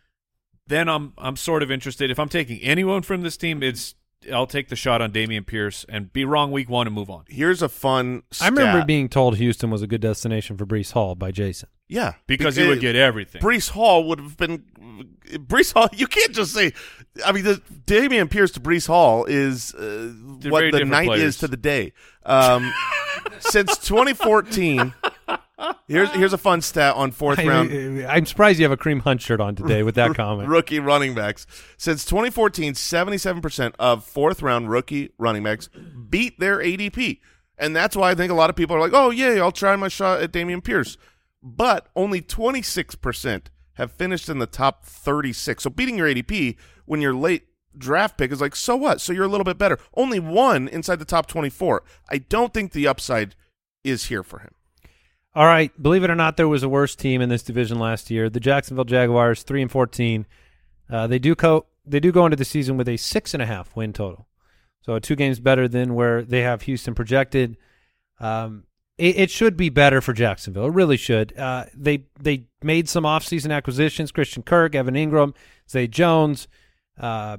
S2: then I'm I'm sort of interested. If I'm taking anyone from this team, it's I'll take the shot on Dameon Pierce and be wrong week one and move on.
S6: Here's a fun stat.
S5: I remember being told Houston was a good destination for Breece Hall by Jason.
S6: Yeah.
S2: Because he would get everything.
S6: Breece Hall would have been – Breece Hall, you can't just say – I mean, the Dameon Pierce to Breece Hall is uh, what
S2: very
S6: the
S2: different
S6: night
S2: players.
S6: is to the day. Um, since twenty fourteen – Here's here's a fun stat on fourth
S5: I,
S6: round.
S5: I'm surprised you have a Cream Hunt shirt on today with that comment.
S6: Rookie running backs. Since twenty fourteen, seventy-seven percent of fourth round rookie running backs beat their A D P. And that's why I think a lot of people are like, oh, yeah, I'll try my shot at Dameon Pierce. But only twenty-six percent have finished in the top thirty-six. So beating your A D P when your late draft pick is like, so what? So you're a little bit better. Only one inside the top twenty-four. I don't think the upside is here for him.
S5: All right, believe it or not, there was a worse team in this division last year. The Jacksonville Jaguars, three and fourteen. Uh, they do co- they do go into the season with a six and a half win total, so two games better than where they have Houston projected. Um, it, it should be better for Jacksonville. It really should. Uh, they they made some offseason acquisitions: Christian Kirk, Evan Ingram, Zay Jones. Uh,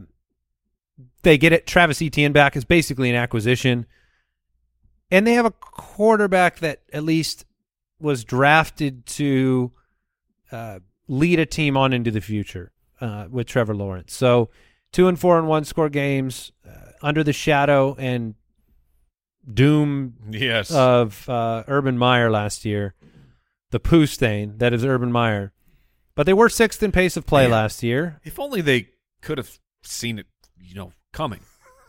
S5: they get it. Travis Etienne back is basically an acquisition, and they have a quarterback that at least was drafted to uh, lead a team on into the future uh, with Trevor Lawrence. So two and four and one score games uh, under the shadow and doom
S2: Yes.
S5: of uh, Urban Meyer last year, the poo stain that is Urban Meyer. But they were sixth in pace of play
S2: Man.
S5: last year.
S2: If only they could have seen it, you know, coming.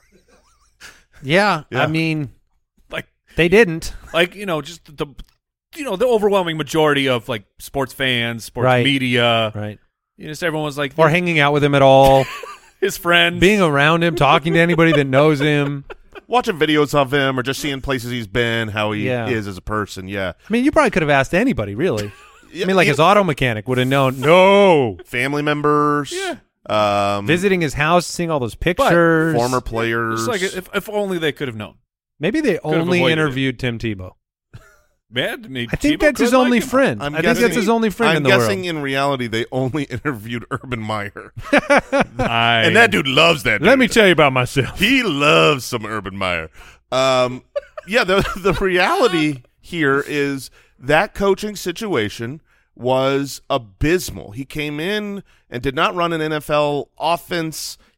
S5: Yeah,
S6: Yeah.
S5: I mean,
S2: Like,
S5: they didn't.
S2: like you know, just the, you know, the overwhelming majority of like sports fans, sports
S5: Right.
S2: media,
S5: Right.
S2: you know, just everyone was like,
S5: Or hanging out with him at all,
S2: his friends,
S5: being around him, talking to anybody that knows him.
S6: Watching videos of him or just seeing places he's been, how he
S5: Yeah.
S6: is as a person, yeah.
S5: I mean, you probably could have asked anybody, really.
S6: Yeah,
S5: I mean, like
S6: yeah.
S5: his auto mechanic would have known. No.
S6: Family members.
S2: Yeah.
S6: Um,
S5: Visiting his house, seeing all those pictures.
S6: former players.
S2: It's like if, if only they could have known.
S5: Maybe they
S2: have
S5: only
S2: avoided
S5: interviewed Tim Tebow.
S2: Man, maybe
S5: I think
S2: Tebow
S5: that's his
S2: could like
S5: only
S2: him.
S5: friend.
S6: I'm
S5: I think
S6: guessing-
S5: that's his only friend
S6: I'm
S5: in the
S6: guessing
S5: world.
S6: in reality they only interviewed Urban Meyer.
S2: I,
S6: And that dude loves that dude.
S5: Let me tell you about myself.
S6: He loves some Urban Meyer. Um, yeah, the the reality here is that coaching situation was abysmal. He came in and did not run an N F L offense.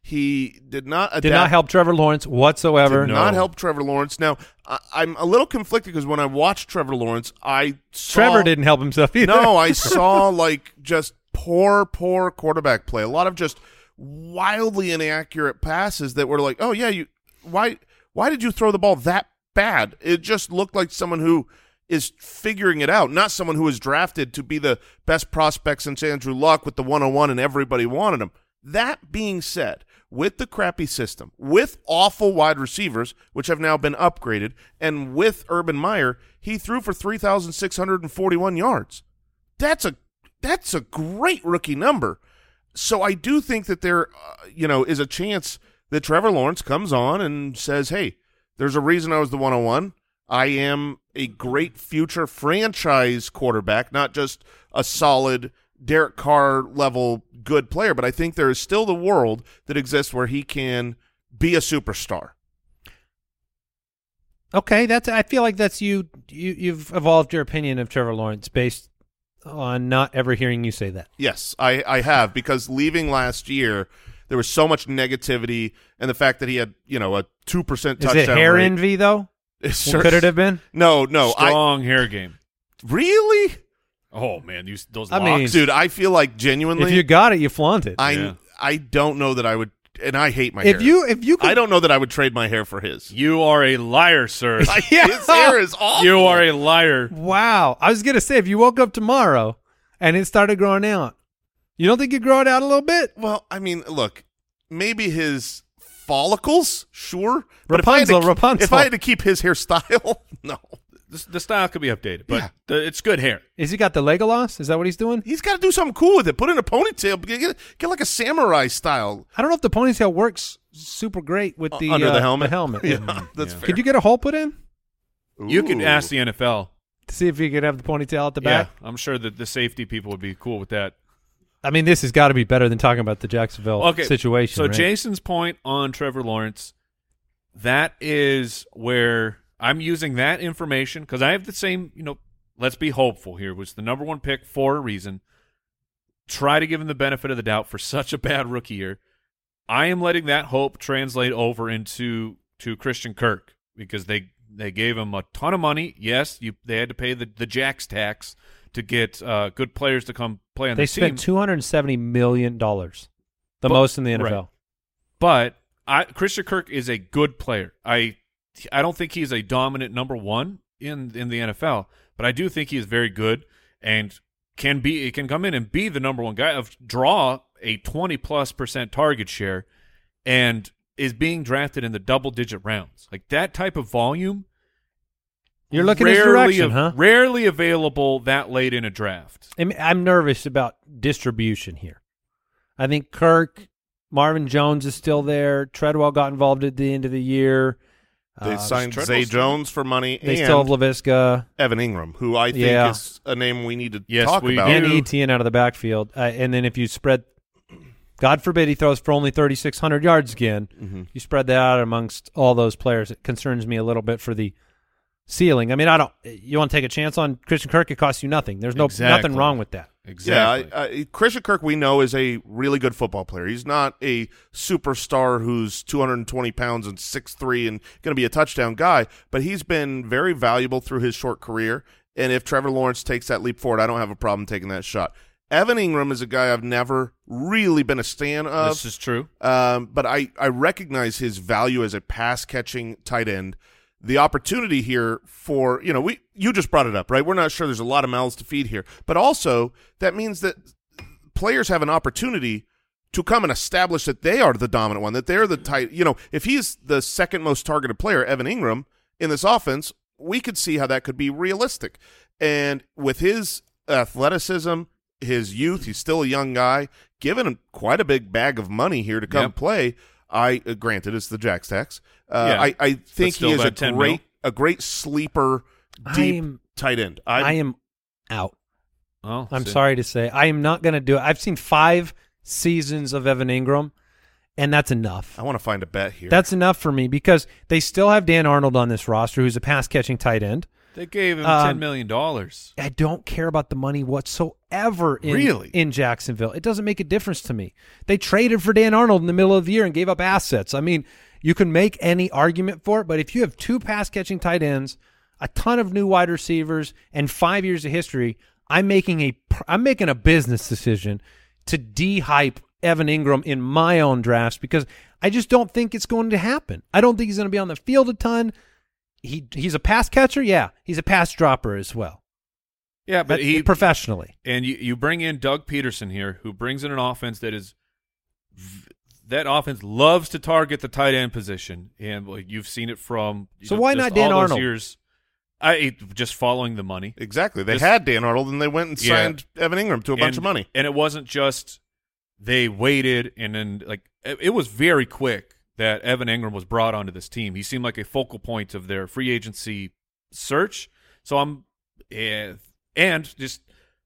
S6: He did not adapt.
S5: Did not help Trevor Lawrence whatsoever.
S6: Did not help Trevor Lawrence. Now, I, I'm a little conflicted because when I watched Trevor Lawrence, I saw...
S5: Trevor didn't help himself either.
S6: No, I saw, like, just poor, poor quarterback play. A lot of just wildly inaccurate passes that were like, oh, yeah, you why why did you throw the ball that bad? It just looked like someone who is figuring it out, not someone who was drafted to be the best prospect since Andrew Luck with the one oh one and everybody wanted him. That being said, with the crappy system, with awful wide receivers, which have now been upgraded, and with Urban Meyer, he threw for three thousand six hundred forty-one yards. That's a that's a great rookie number. So I do think that there, uh, you know, is a chance that Trevor Lawrence comes on and says, hey, there's a reason I was the one oh one. I am a great future franchise quarterback, not just a solid Derek Carr level good player, but I think there is still the world that exists where he can be a superstar.
S5: Okay, that's. I feel like that's you. You you've evolved your opinion of Trevor Lawrence based on not ever hearing you say that.
S6: Yes, I, I have, because leaving last year, there was so much negativity, and the fact that he had, you know, a two percent touchdown
S5: rate. Is it hair
S6: rate.
S5: envy though?
S6: Sure.
S5: Could it have been?
S6: No, no.
S2: Strong
S6: I,
S2: hair game.
S6: Really?
S2: Oh man, you, those
S5: I
S2: locks.
S5: mean,
S6: Dude, I feel like genuinely,
S5: If you got it, you flaunt it.
S6: I
S2: Yeah.
S6: I don't know that I would, and I hate my
S5: if
S6: hair.
S5: you if you could,
S6: I don't know that I would trade my hair for his.
S2: You are a liar, sir.
S6: Like,
S5: Yeah.
S6: His hair is awful.
S2: You are a liar.
S5: Wow, I was gonna say if you woke up tomorrow and it started growing out, you don't think you'd grow it out a little bit?
S6: Well, I mean, look, maybe his follicles, sure. But if I had
S5: Rapunzel,
S6: to-
S5: Rapunzel.
S6: If I had to keep his hairstyle, no.
S2: The, the style could be updated, but
S6: Yeah.
S2: the, it's good hair.
S5: Is he got the Legolas? Is that what he's doing?
S6: He's got to do something cool with it. Put in a ponytail. Get, get, get like a samurai style.
S5: I don't know if the ponytail works super great with the
S6: Under
S5: uh,
S6: the helmet?
S5: helmet.
S6: Yeah, that's fair.
S5: Could you get a hole put in
S2: You could
S6: Ooh.
S2: ask the N F L.
S5: to see if you could have the ponytail at the back?
S2: Yeah, I'm sure that the safety people would be cool with that.
S5: I mean, this has got to be better than talking about the Jacksonville
S2: Okay,
S5: situation.
S2: So
S5: right?
S2: Jason's point on Trevor Lawrence, that is where I'm using that information because I have the same, you know, let's be hopeful here, was the number one pick for a reason. Try to give him the benefit of the doubt for such a bad rookie year. I am letting that hope translate over into to Christian Kirk because they they gave him a ton of money. Yes, you they had to pay the, the Jax tax to get uh, good players to come play on
S5: they
S2: the team.
S5: spent two hundred seventy million dollars, the
S2: But-
S5: most in the N F L.
S2: right. But I, Christian Kirk is a good player. I I don't think he's a dominant number one in in the N F L, but I do think he is very good and can be it can come in and be the number one guy of draw a twenty plus percent target share and is being drafted in the double digit rounds. Like that type of volume.
S5: You're looking his
S2: rarely
S5: direction,
S2: av-
S5: huh?
S2: Rarely available that late in a draft.
S5: I'm, I'm nervous about distribution here. I think Kirk, Marvin Jones is still there. Treadwell got involved at the end of the year.
S6: They
S5: Uh,
S6: signed
S2: Treadwell's
S6: Zay
S2: still-
S6: Jones for money
S5: They
S6: and
S5: still have LaVisca
S6: Evan Ingram, who I think
S5: Yeah.
S6: is a name we need to
S2: Yes,
S6: talk
S2: we
S6: about.
S2: do.
S5: and Etienne out of the backfield. Uh, and then if you spread, God forbid he throws for only thirty-six hundred yards again,
S6: Mhm.
S5: you spread that out amongst all those players. It concerns me a little bit for the ceiling. I mean, I don't. You want to take a chance on Christian Kirk? It costs you nothing. There's no
S2: Exactly.
S5: nothing wrong with that.
S2: Exactly.
S6: Yeah, I, I, Christian Kirk, we know, is a really good football player. He's not a superstar who's two hundred twenty pounds and six three and going to be a touchdown guy, but he's been very valuable through his short career. And if Trevor Lawrence takes that leap forward, I don't have a problem taking that shot. Evan Ingram is a guy I've never really been a stan of.
S2: This is true.
S6: Um, but I, I recognize his value as a pass-catching tight end. The opportunity here for, you know, we you just brought it up, right? We're not sure there's a lot of mouths to feed here. But also, that means that players have an opportunity to come and establish that they are the dominant one, that they're the tight, you know, if he's the second most targeted player, Evan Ingram, in this offense, we could see how that could be realistic. And with his athleticism, his youth, he's still a young guy, given him quite a big bag of money here to come
S2: Yep.
S6: play. I uh, granted it's the Jax tax. Uh,
S2: Yeah,
S6: I, I think
S2: still
S6: he is a
S2: about ten
S6: great
S2: mil.
S6: a great sleeper
S5: I
S6: deep
S5: am-
S6: tight end.
S5: I,
S6: I,
S5: am out.
S2: Oh,
S5: I'm
S2: see.
S5: sorry to say, I am not going to do it. I've seen five seasons of Evan Ingram, and that's enough.
S6: I want to find a bet here.
S5: That's enough for me because they still have Dan Arnold on this roster, who's a pass catching tight end.
S2: They gave him
S5: Um,
S2: ten million dollars.
S5: I don't care about the money whatsoever ever in,
S2: Really?
S5: in Jacksonville. It doesn't make a difference to me. They traded for Dan Arnold in the middle of the year and gave up assets. I mean, you can make any argument for it, but if you have two pass-catching tight ends, a ton of new wide receivers, and five years of history, I'm making a I'm making a business decision to de-hype Evan Ingram in my own drafts because I just don't think it's going to happen. I don't think he's going to be on the field a ton. He he's a pass catcher, yeah. He's a pass dropper as well.
S2: Yeah, but
S5: That-
S2: he
S5: professionally.
S2: and you, you bring in Doug Peterson here, who brings in an offense that is that offense loves to target the tight end position, and like, you've seen it from. you
S5: So
S2: know,
S5: why
S2: just
S5: not Dan
S2: all those
S5: Arnold?
S2: Years. I just following the money.
S6: Exactly. They
S2: Just-
S6: had Dan Arnold, and they went and
S2: Yeah.
S6: signed Evan Ingram to a bunch
S2: and,
S6: of money.
S2: and it wasn't just they waited and then like it, it was very quick that Evan Ingram was brought onto this team. He seemed like a focal point of their free agency search. So I'm eh, and just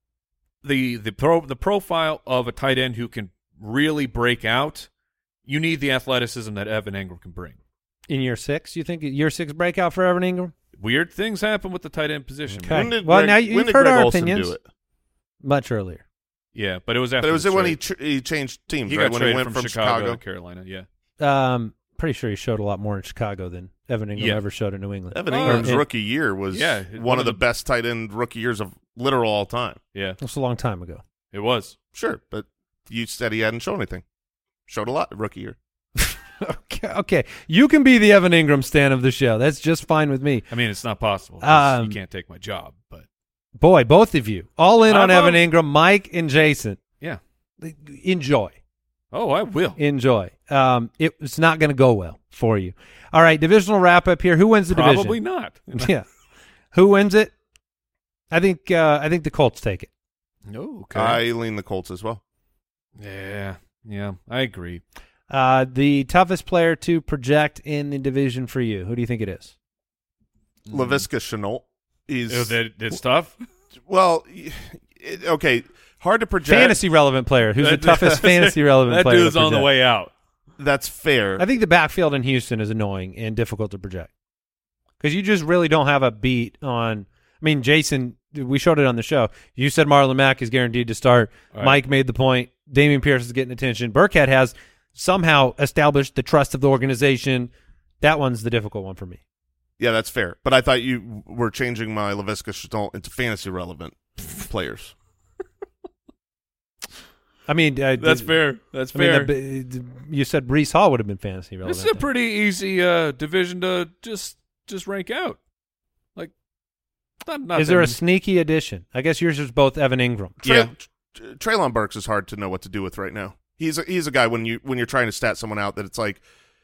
S2: the the pro the profile of a tight end who can really break out. You need the athleticism that Evan Ingram can bring.
S5: In year six, you think year six breakout for Evan Ingram?
S2: Weird things happen with the tight end position.
S5: Okay.
S6: When did
S5: Well,
S6: Greg,
S5: now you-
S6: when
S5: you've
S6: did
S5: heard
S6: Greg
S5: our
S6: Olsen
S5: opinions.
S6: do it?
S5: Much earlier.
S2: Yeah, but it was after
S6: But it was
S2: the
S6: when he
S2: trade.
S6: tr- he changed teams,
S2: he
S6: right?
S2: got
S6: When
S2: traded
S6: he went
S2: from,
S6: from
S2: Chicago,
S6: Chicago.
S2: to Carolina. Yeah.
S5: Um, pretty sure he showed a lot more in Chicago than Evan Ingram
S2: Yeah.
S5: ever showed in New England.
S6: Evan
S2: Oh,
S6: Ingram's
S5: and-
S6: rookie year was
S2: Yeah,
S6: one, of the, best tight end rookie years of literal all time.
S2: Yeah,
S5: That's a long time ago.
S2: it was.
S6: Sure, but you said he hadn't shown anything. Showed a lot rookie year.
S5: Okay, okay. You can be the Evan Ingram stan of the show. That's just fine with me.
S2: I mean, it's not possible. 'cause
S5: Um,
S2: you can't take my job, but
S5: Boy, both of you. All in on
S2: I'm
S5: Evan
S2: on-
S5: Ingram, Mike and Jason.
S2: yeah.
S5: Enjoy.
S2: Oh, I will.
S5: Enjoy. Um, it, it's not going to go well for you. All right, divisional wrap-up here. Who wins the
S2: Probably
S5: division?
S2: not.
S5: Yeah. Who wins it? I think uh, I think the Colts take it.
S2: No. Okay.
S6: I lean the Colts as well.
S2: yeah. Yeah. I agree.
S5: Uh, the toughest player to project in the division for you, who do you think it is?
S6: Laviska Shenault. He's
S2: Oh, that, it's tough.
S6: well, it, okay. Hard to project.
S5: Fantasy relevant player. Who's the
S2: That-
S5: toughest fantasy relevant
S2: That
S5: player?
S2: dude's
S5: to
S2: on the
S5: project?
S2: way out.
S6: That's fair.
S5: I think the backfield in Houston is annoying and difficult to project because you just really don't have a beat on. I mean, Jason, we showed it on the show. You said Marlon Mack is guaranteed to start.
S2: Right.
S5: Mike made the point. Damian Pierce is getting attention. Burkhead has somehow established the trust of the organization. That one's the difficult one for me.
S6: Yeah, that's fair. But I thought you were changing my Laviska Shenault into fantasy relevant players.
S5: I mean, uh,
S2: That's
S5: d-
S2: fair. That's
S5: I
S2: fair.
S5: mean, the, you said Brees Hall would have been fantasy relevant.
S2: This is a pretty easy uh, division to just just rank out. Like, not, not
S5: Is there a
S2: that-
S5: sneaky addition? I guess yours is both Evan Ingram.
S6: Trey,
S2: Yeah.
S6: Tr- Treylon Burks is hard to know what to do with right now. He's a, he's a guy when you when you're trying to stat someone out that it's like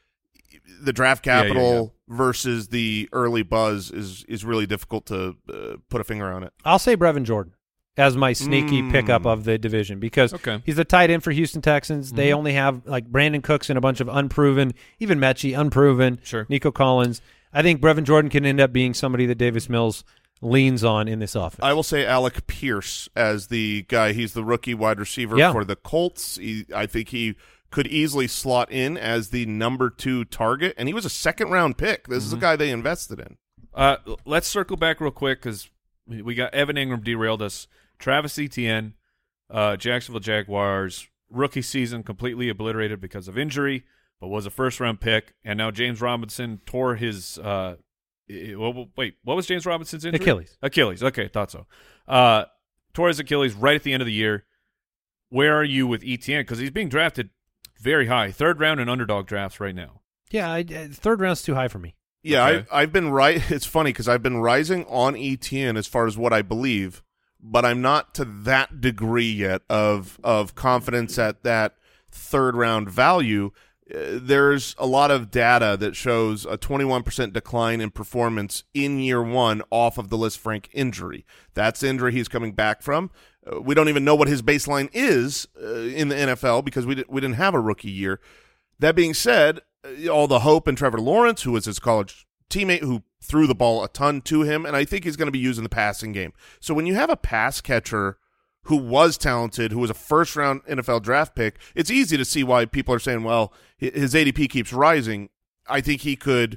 S6: the draft
S2: Yeah, yeah,
S6: capital versus the early buzz is is really difficult to uh, put a finger on it.
S5: I'll say Brevin Jordan as my sneaky
S6: Mm.
S5: pickup of the division because
S2: Okay.
S5: he's a tight end for Houston Texans. They
S2: Mhm.
S5: only have like Brandon Cooks and a bunch of unproven, even Mechie, unproven,
S2: Sure.
S5: Nico Collins. I think Brevin Jordan can end up being somebody that Davis Mills leans on in this offense.
S6: I will say Alec Pierce as the guy. He's the rookie wide receiver
S5: Yeah.
S6: for the Colts. He, I think he could easily slot in as the number two target, and he was a second round pick. This is a guy they invested in.
S2: Uh, let's circle back real quick because we got Evan Ingram derailed us. Travis Etienne, uh, Jacksonville Jaguars, rookie season completely obliterated because of injury, but was a first-round pick. And now James Robinson tore his uh, – well, wait, what was James Robinson's injury?
S5: Achilles.
S2: Achilles, okay, thought so. Uh, tore his Achilles right at the end of the year. Where are you with Etienne? Because he's being drafted very high, third round in underdog drafts right now.
S5: yeah, I, uh, third round's too high for me.
S6: Yeah,
S2: Okay.
S6: I, I've been right. It's funny because I've been rising on Etienne as far as what I believe, but I'm not to that degree yet of of confidence at that third round value. Uh, there's a lot of data that shows a twenty-one percent decline in performance in year one off of the Lisfranc injury. That's the injury he's coming back from. Uh, we don't even know what his baseline is uh, in the N F L because we, di- we didn't have a rookie year. That being said, uh, all the hope in Trevor Lawrence, who was his college teammate, who threw the ball a ton to him, and I think he's going to be used in the passing game. So when you have a pass catcher who was talented, who was a first-round N F L draft pick, it's easy to see why people are saying, well, his A D P keeps rising. I think he could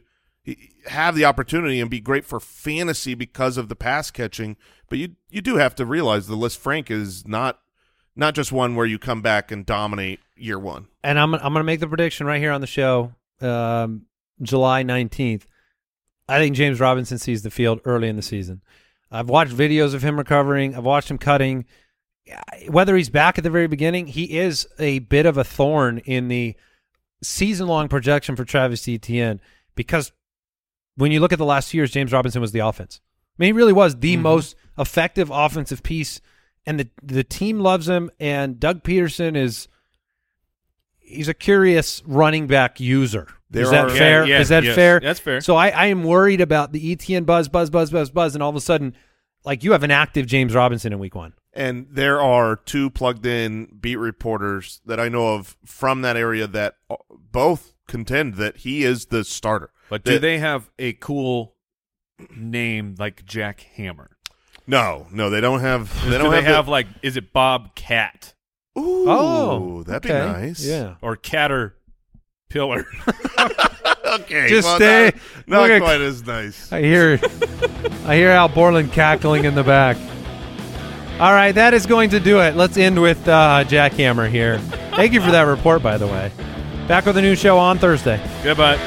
S6: have the opportunity and be great for fantasy because of the pass catching. But you you do have to realize the Lisfranc is not not just one where you come back and dominate year one.
S5: And I'm I'm going to make the prediction right here on the show, um, July nineteenth. I think James Robinson sees the field early in the season. I've watched videos of him recovering. I've watched him cutting. Whether he's back at the very beginning, he is a bit of a thorn in the season-long projection for Travis Etienne, because when you look at the last two years, James Robinson was the offense. I mean, he really was the mm-hmm. most effective offensive piece, and the the team loves him, and Doug Peterson is he's a curious running back user.
S2: There
S5: is that
S2: are,
S5: fair?
S2: Yeah, yeah,
S5: is that
S2: yes,
S5: fair?
S2: That's fair.
S5: So I, I am worried about the Etienne buzz, buzz, buzz, buzz, buzz, and all of a sudden, like, you have an active James Robinson in week one.
S6: And there are two plugged-in beat reporters that I know of from that area that both contend that he is the starter.
S2: But do
S6: that,
S2: they have a cool name like Jack Hammer?
S6: No, no, they don't have. They don't
S2: do they
S6: have,
S2: have
S6: the,
S2: like, is it Bob Cat?
S6: Ooh,
S5: oh,
S6: that'd
S5: okay.
S6: be nice.
S5: Yeah,
S2: or Caterpillar.
S6: Okay,
S5: just
S6: well,
S5: stay.
S6: Not, not
S5: at,
S6: quite as nice.
S5: I hear, I hear Al Borland cackling in the back. All right, that is going to do it. Let's end with uh, Jack Hammer here. Thank you for that report, by the way. Back with a new show on Thursday.
S2: Goodbye.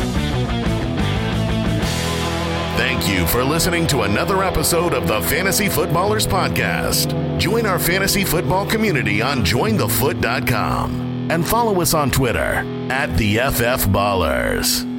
S4: Thank you for listening to another episode of the Fantasy Footballers Podcast. Join our fantasy football community on join the foot dot com and follow us on Twitter at the F F Ballers.